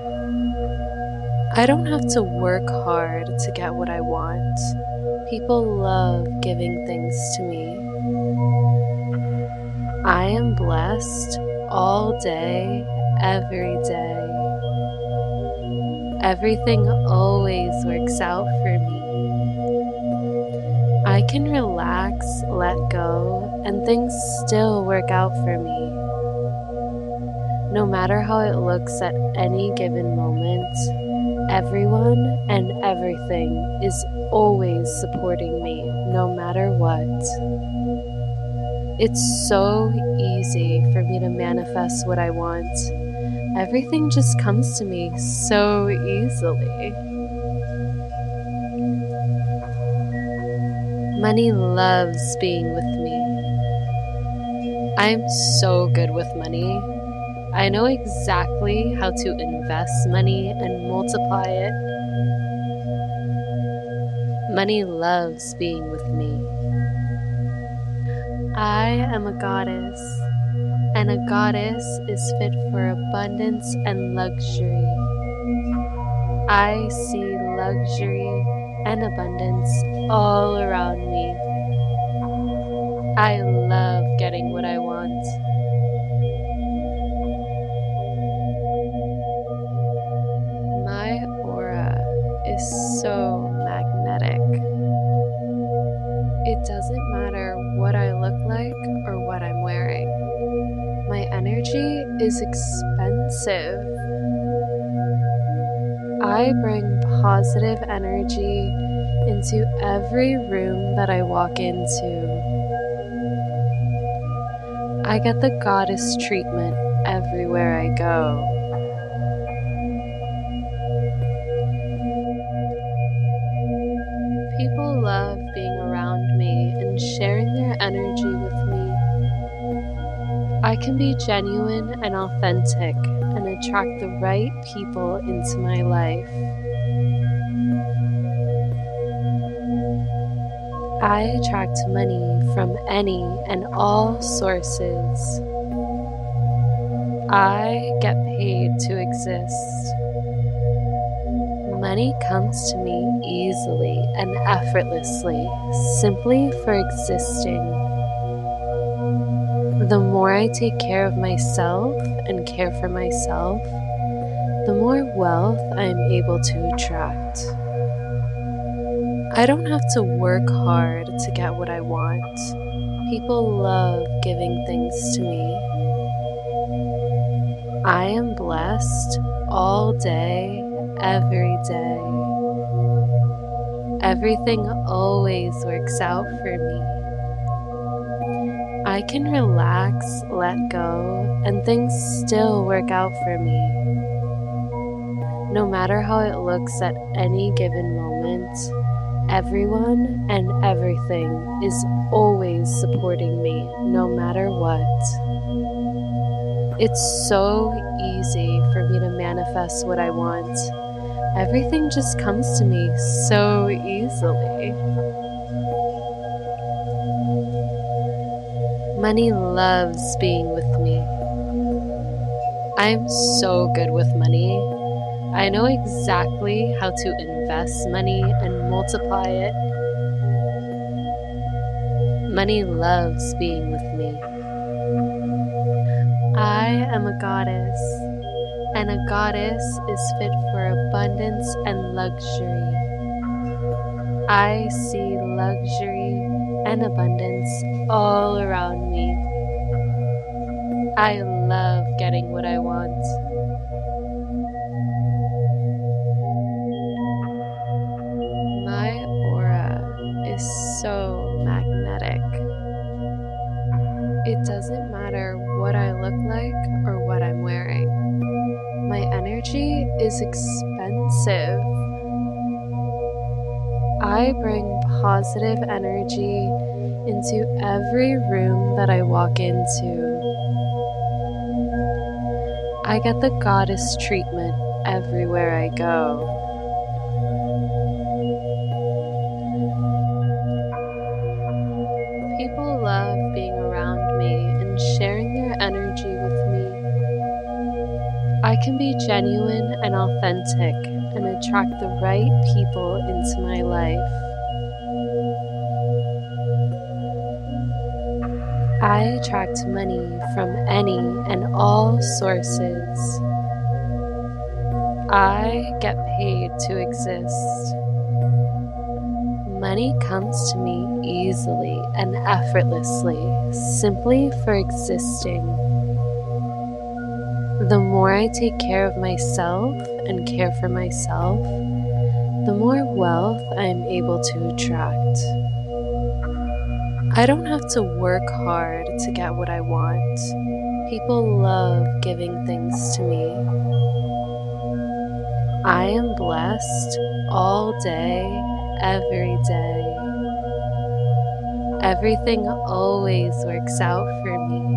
I don't have to work hard to get what I want. People love giving things to me. I am blessed all day, every day. Everything always works out for me. I can relax, let go, and things still work out for me. No matter how it looks at any given moment, everyone and everything is always supporting me, no matter what. It's so easy for me to manifest what I want. Everything just comes to me so easily. Money loves being with me. I'm so good with money. I know exactly how to invest money and multiply it. Money loves being with me. I am a goddess, and a goddess is fit for abundance and luxury. I see luxury and abundance all around me. I love getting what I want. is expensive. I bring positive energy into every room that I walk into. I get the goddess treatment everywhere I go. People love being around me and sharing their energy with me. I can be genuine and authentic and attract the right people into my life. I attract money from any and all sources. I get paid to exist. Money comes to me easily and effortlessly, simply for existing. The more I take care of myself and care for myself, the more wealth I am able to attract. I don't have to work hard to get what I want. People love giving things to me. I am blessed all day, every day. Everything always works out for me. I can relax, let go, and things still work out for me. No matter how it looks at any given moment, everyone and everything is always supporting me, no matter what. It's so easy for me to manifest what I want. Everything just comes to me so easily. Money loves being with me. I'm so good with money. I know exactly how to invest money and multiply it. Money loves being with me. I am a goddess, and a goddess is fit for abundance and luxury. I see luxury and abundance all around me. I love getting what I want. My aura is so magnetic. It doesn't matter what I look like or what I'm wearing. My energy is expensive. I bring positive energy into every room that I walk into. I get the goddess treatment everywhere I go. People love being around me and sharing their energy with me. I can be genuine and authentic and attract the right people into my life. I attract money from any and all sources. I get paid to exist. Money comes to me easily and effortlessly, simply for existing. The more I take care of myself and care for myself, the more wealth I am able to attract. I don't have to work hard to get what I want. People love giving things to me. I am blessed all day, every day. Everything always works out for me.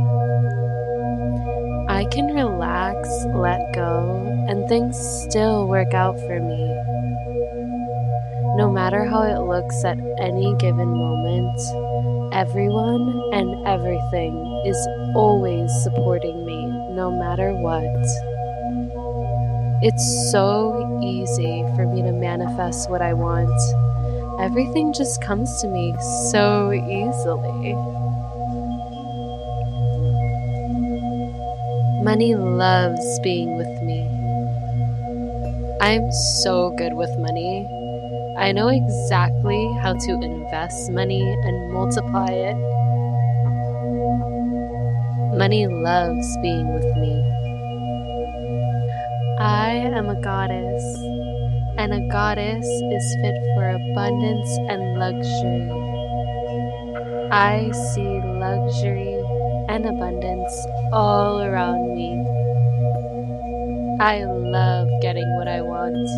I can relax, let go, and things still work out for me. No matter how it looks at any given moment, everyone and everything is always supporting me, no matter what. It's so easy for me to manifest what I want. Everything just comes to me so easily. Money loves being with me. I'm so good with money. I know exactly how to invest money and multiply it. Money loves being with me. I am a goddess, and a goddess is fit for abundance and luxury. I see luxury and abundance all around me. I love getting what I want.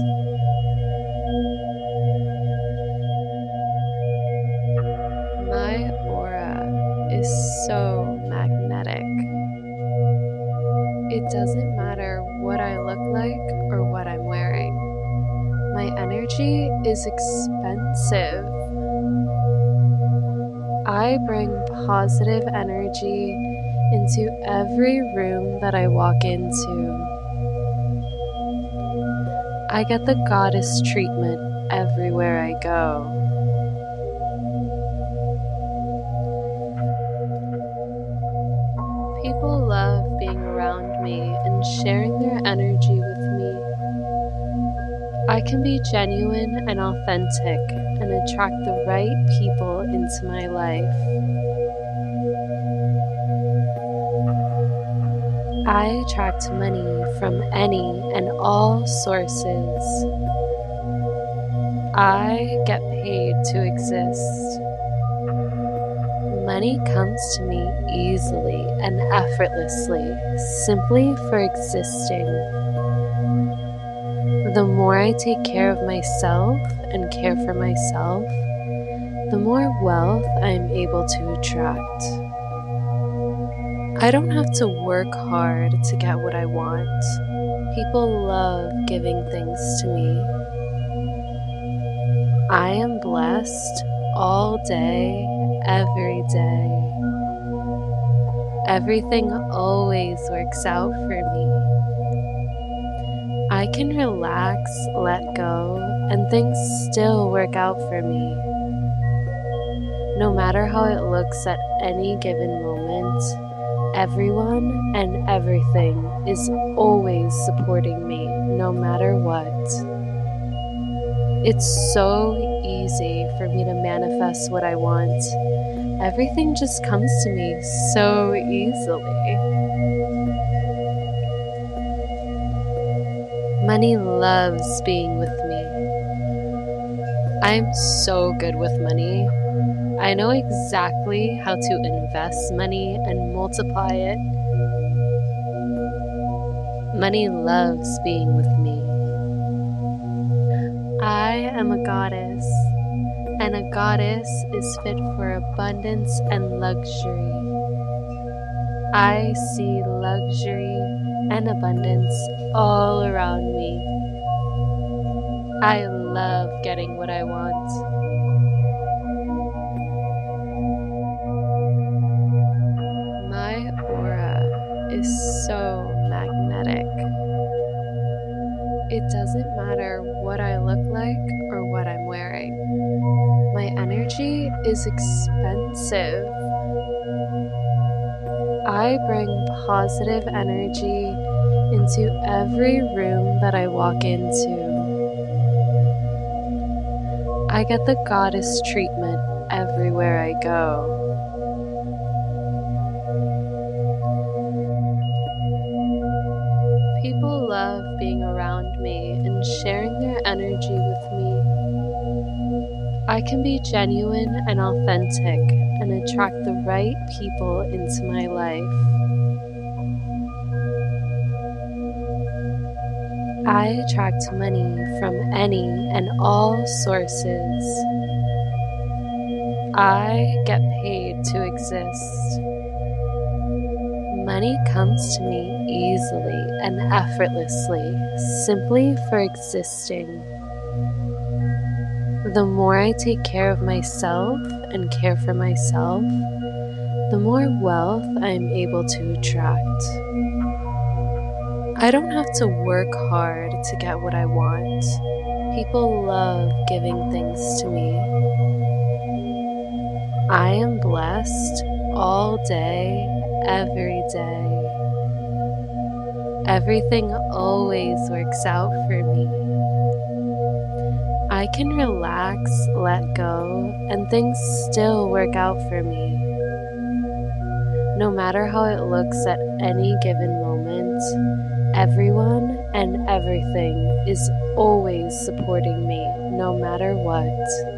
My aura is so magnetic. It doesn't matter what I look like or what I'm wearing. My energy is expensive. I bring positive energy into every room that I walk into. I get the goddess treatment everywhere I go. People love being around me and sharing their energy with me. I can be genuine and authentic and attract the right people into my life. I attract money from any and all sources. I get paid to exist. Money comes to me easily and effortlessly, simply for existing. The more I take care of myself and care for myself, the more wealth I am able to attract. I don't have to work hard to get what I want. People love giving things to me. I am blessed all day, every day. Everything always works out for me. I can relax, let go, and things still work out for me. No matter how it looks at any given moment, everyone and everything is always supporting me, no matter what. It's so easy for me to manifest what I want. Everything just comes to me so easily. Money loves being with me. I'm so good with money. I know exactly how to invest money and multiply it. Money loves being with me. I am a goddess, and a goddess is fit for abundance and luxury. I see luxury and abundance all around me. I love getting what I want. My aura is so magnetic. It doesn't matter what I look like or what I'm wearing. My energy is expensive. I bring positive energy into every room that I walk into. I get the goddess treatment everywhere I go. People love being around me and sharing their energy with me. I can be genuine and authentic and attract the right people into my life. I attract money from any and all sources. I get paid to exist. Money comes to me easily and effortlessly, simply for existing. The more I take care of myself and care for myself, the more wealth I am able to attract. I don't have to work hard to get what I want. People love giving things to me. I am blessed all day, every day. Everything always works out for me. I can relax, let go, and things still work out for me. No matter how it looks at any given moment, everyone and everything is always supporting me no matter what.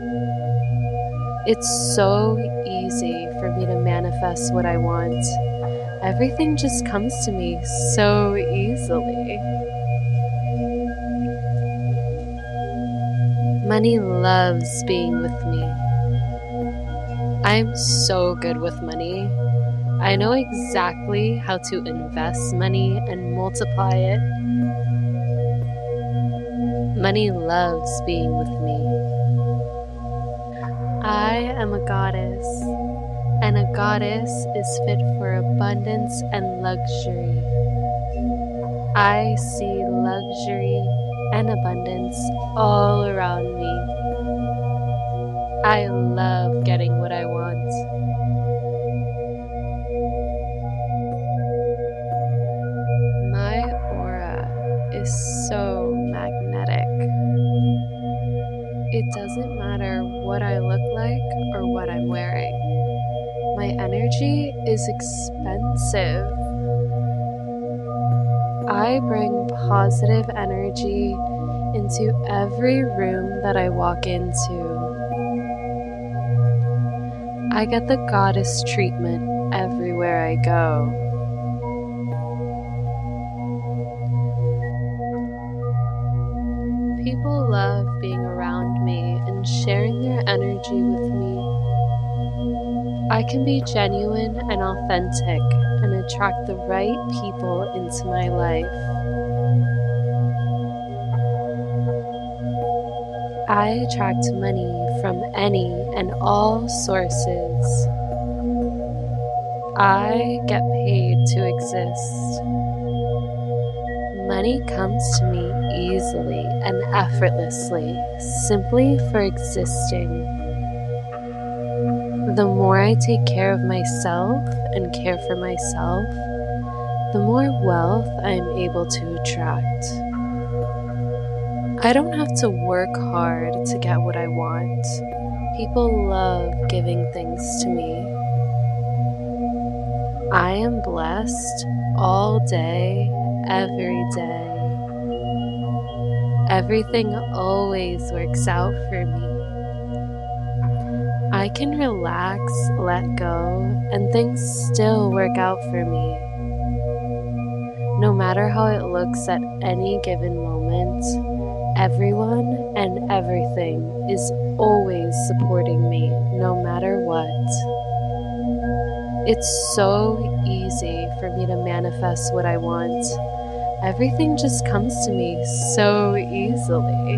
It's so easy for me to manifest what I want. Everything just comes to me so easily. Money loves being with me. I'm so good with money. I know exactly how to invest money and multiply it. Money loves being with me. I am a goddess, and a goddess is fit for abundance and luxury. I see luxury and abundance all around me. I love getting what I want. My aura is so magnetic. It doesn't matter what I look like or what I'm wearing. My energy is expensive. I bring positive energy into every room that I walk into. I get the goddess treatment everywhere I go. People love being around me and sharing their energy with me. I can be genuine and authentic and attract the right people into my life. I attract money from any and all sources. I get paid to exist. Money comes to me easily and effortlessly, simply for existing. The more I take care of myself and care for myself, the more wealth I am able to attract. I don't have to work hard to get what I want. People love giving things to me. I am blessed all day, every day. Everything always works out for me. I can relax, let go, and things still work out for me. No matter how it looks at any given moment, everyone and everything is always supporting me no matter what. It's so easy for me to manifest what I want. Everything just comes to me so easily.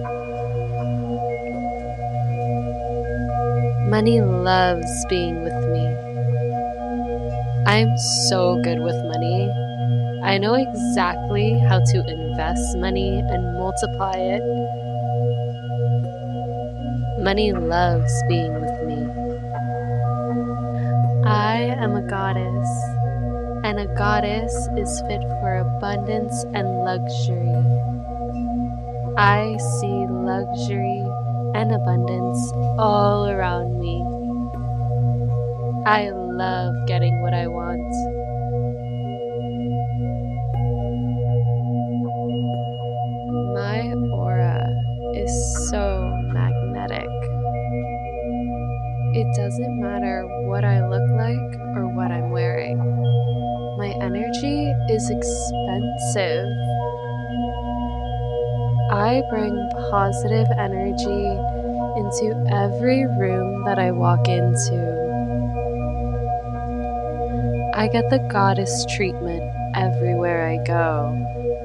Money loves being with me. I'm so good with money. I know exactly how to invest money and multiply it. Money loves being with me. I am a goddess, and a goddess is fit for abundance and luxury. I see luxury and abundance all around me. I love getting what I want. My aura is so magnetic. It doesn't matter what I look like or what I'm wearing. My energy is expensive. I bring positive energy into every room that I walk into. I get the goddess treatment everywhere I go.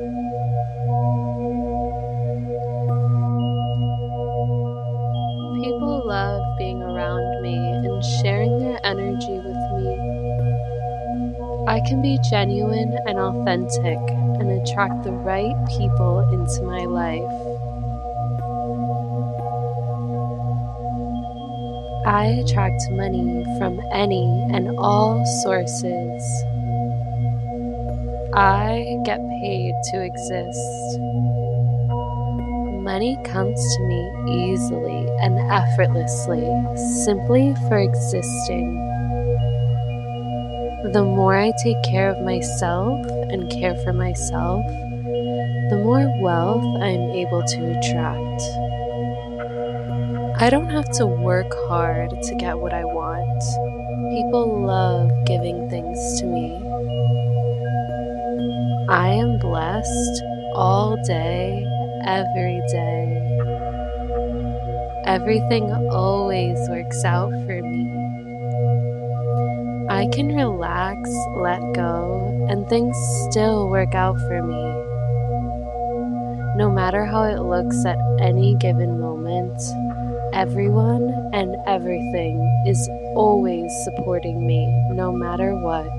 People love being around me and sharing their energy with me. I can be genuine and authentic and attract the right people into my life. I attract money from any and all sources. I get paid to exist. Money comes to me easily and effortlessly, simply for existing. The more I take care of myself and care for myself, the more wealth I'm able to attract. I don't have to work hard to get what I want. People love giving things to me. I am blessed all day, every day. Everything always works out for me. I can relax, let go, and things still work out for me. No matter how it looks at any given moment, everyone and everything is always supporting me, no matter what.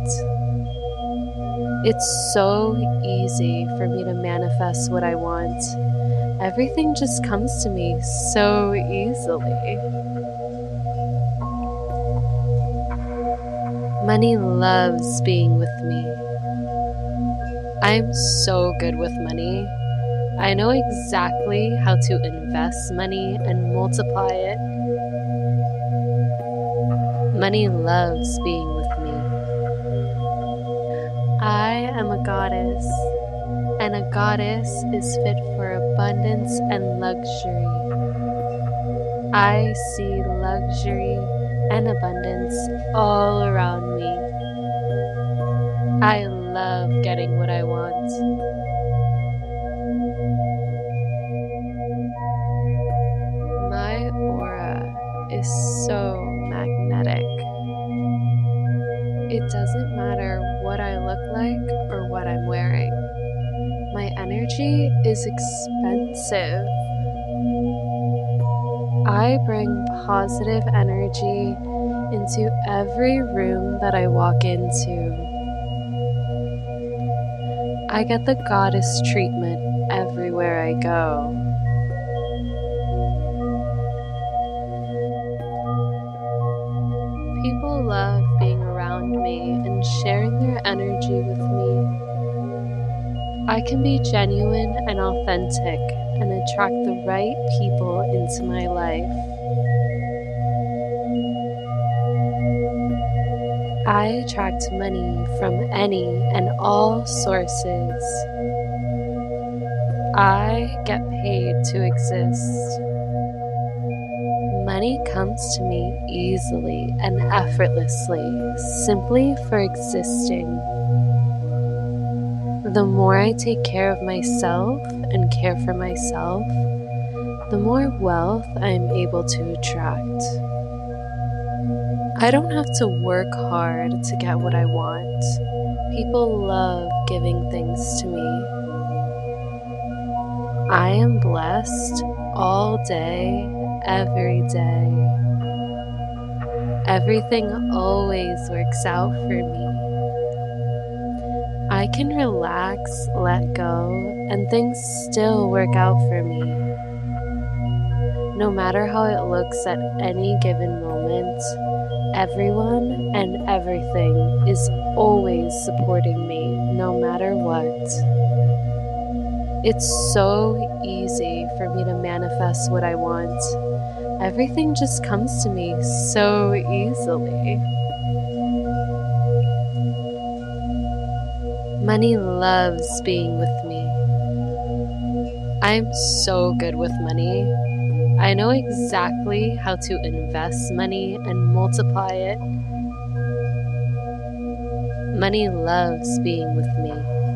It's so easy for me to manifest what I want. Everything just comes to me so easily. Money loves being with me. I'm so good with money. I know exactly how to invest money and multiply it. Money loves being with me. I am a goddess, and a goddess is fit for abundance and luxury. I see luxury and abundance all around me. I love getting what I want. My aura is so magnetic. It doesn't matter what I look like or what I'm wearing. My energy is expensive. I bring positive energy into every room that I walk into. I get the goddess treatment everywhere I go. People love being around me and sharing their energy with me. I can be genuine and authentic and attract the right people into my life. I attract money from any and all sources. I get paid to exist. Money comes to me easily and effortlessly, simply for existing. The more I take care of myself and care for myself, the more wealth I am able to attract. I don't have to work hard to get what I want. People love giving things to me. I am blessed all day, every day. Everything always works out for me. I can relax, let go, and things still work out for me. No matter how it looks at any given moment, everyone and everything is always supporting me, no matter what. It's so easy for me to manifest what I want. Everything just comes to me so easily. Money loves being with me. I'm so good with money. I know exactly how to invest money and multiply it. Money loves being with me.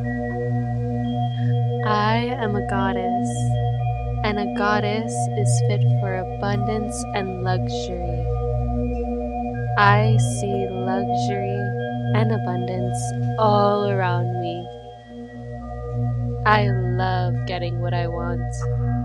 I am a goddess, and a goddess is fit for abundance and luxury. I see luxury and abundance all around me. I love getting what I want.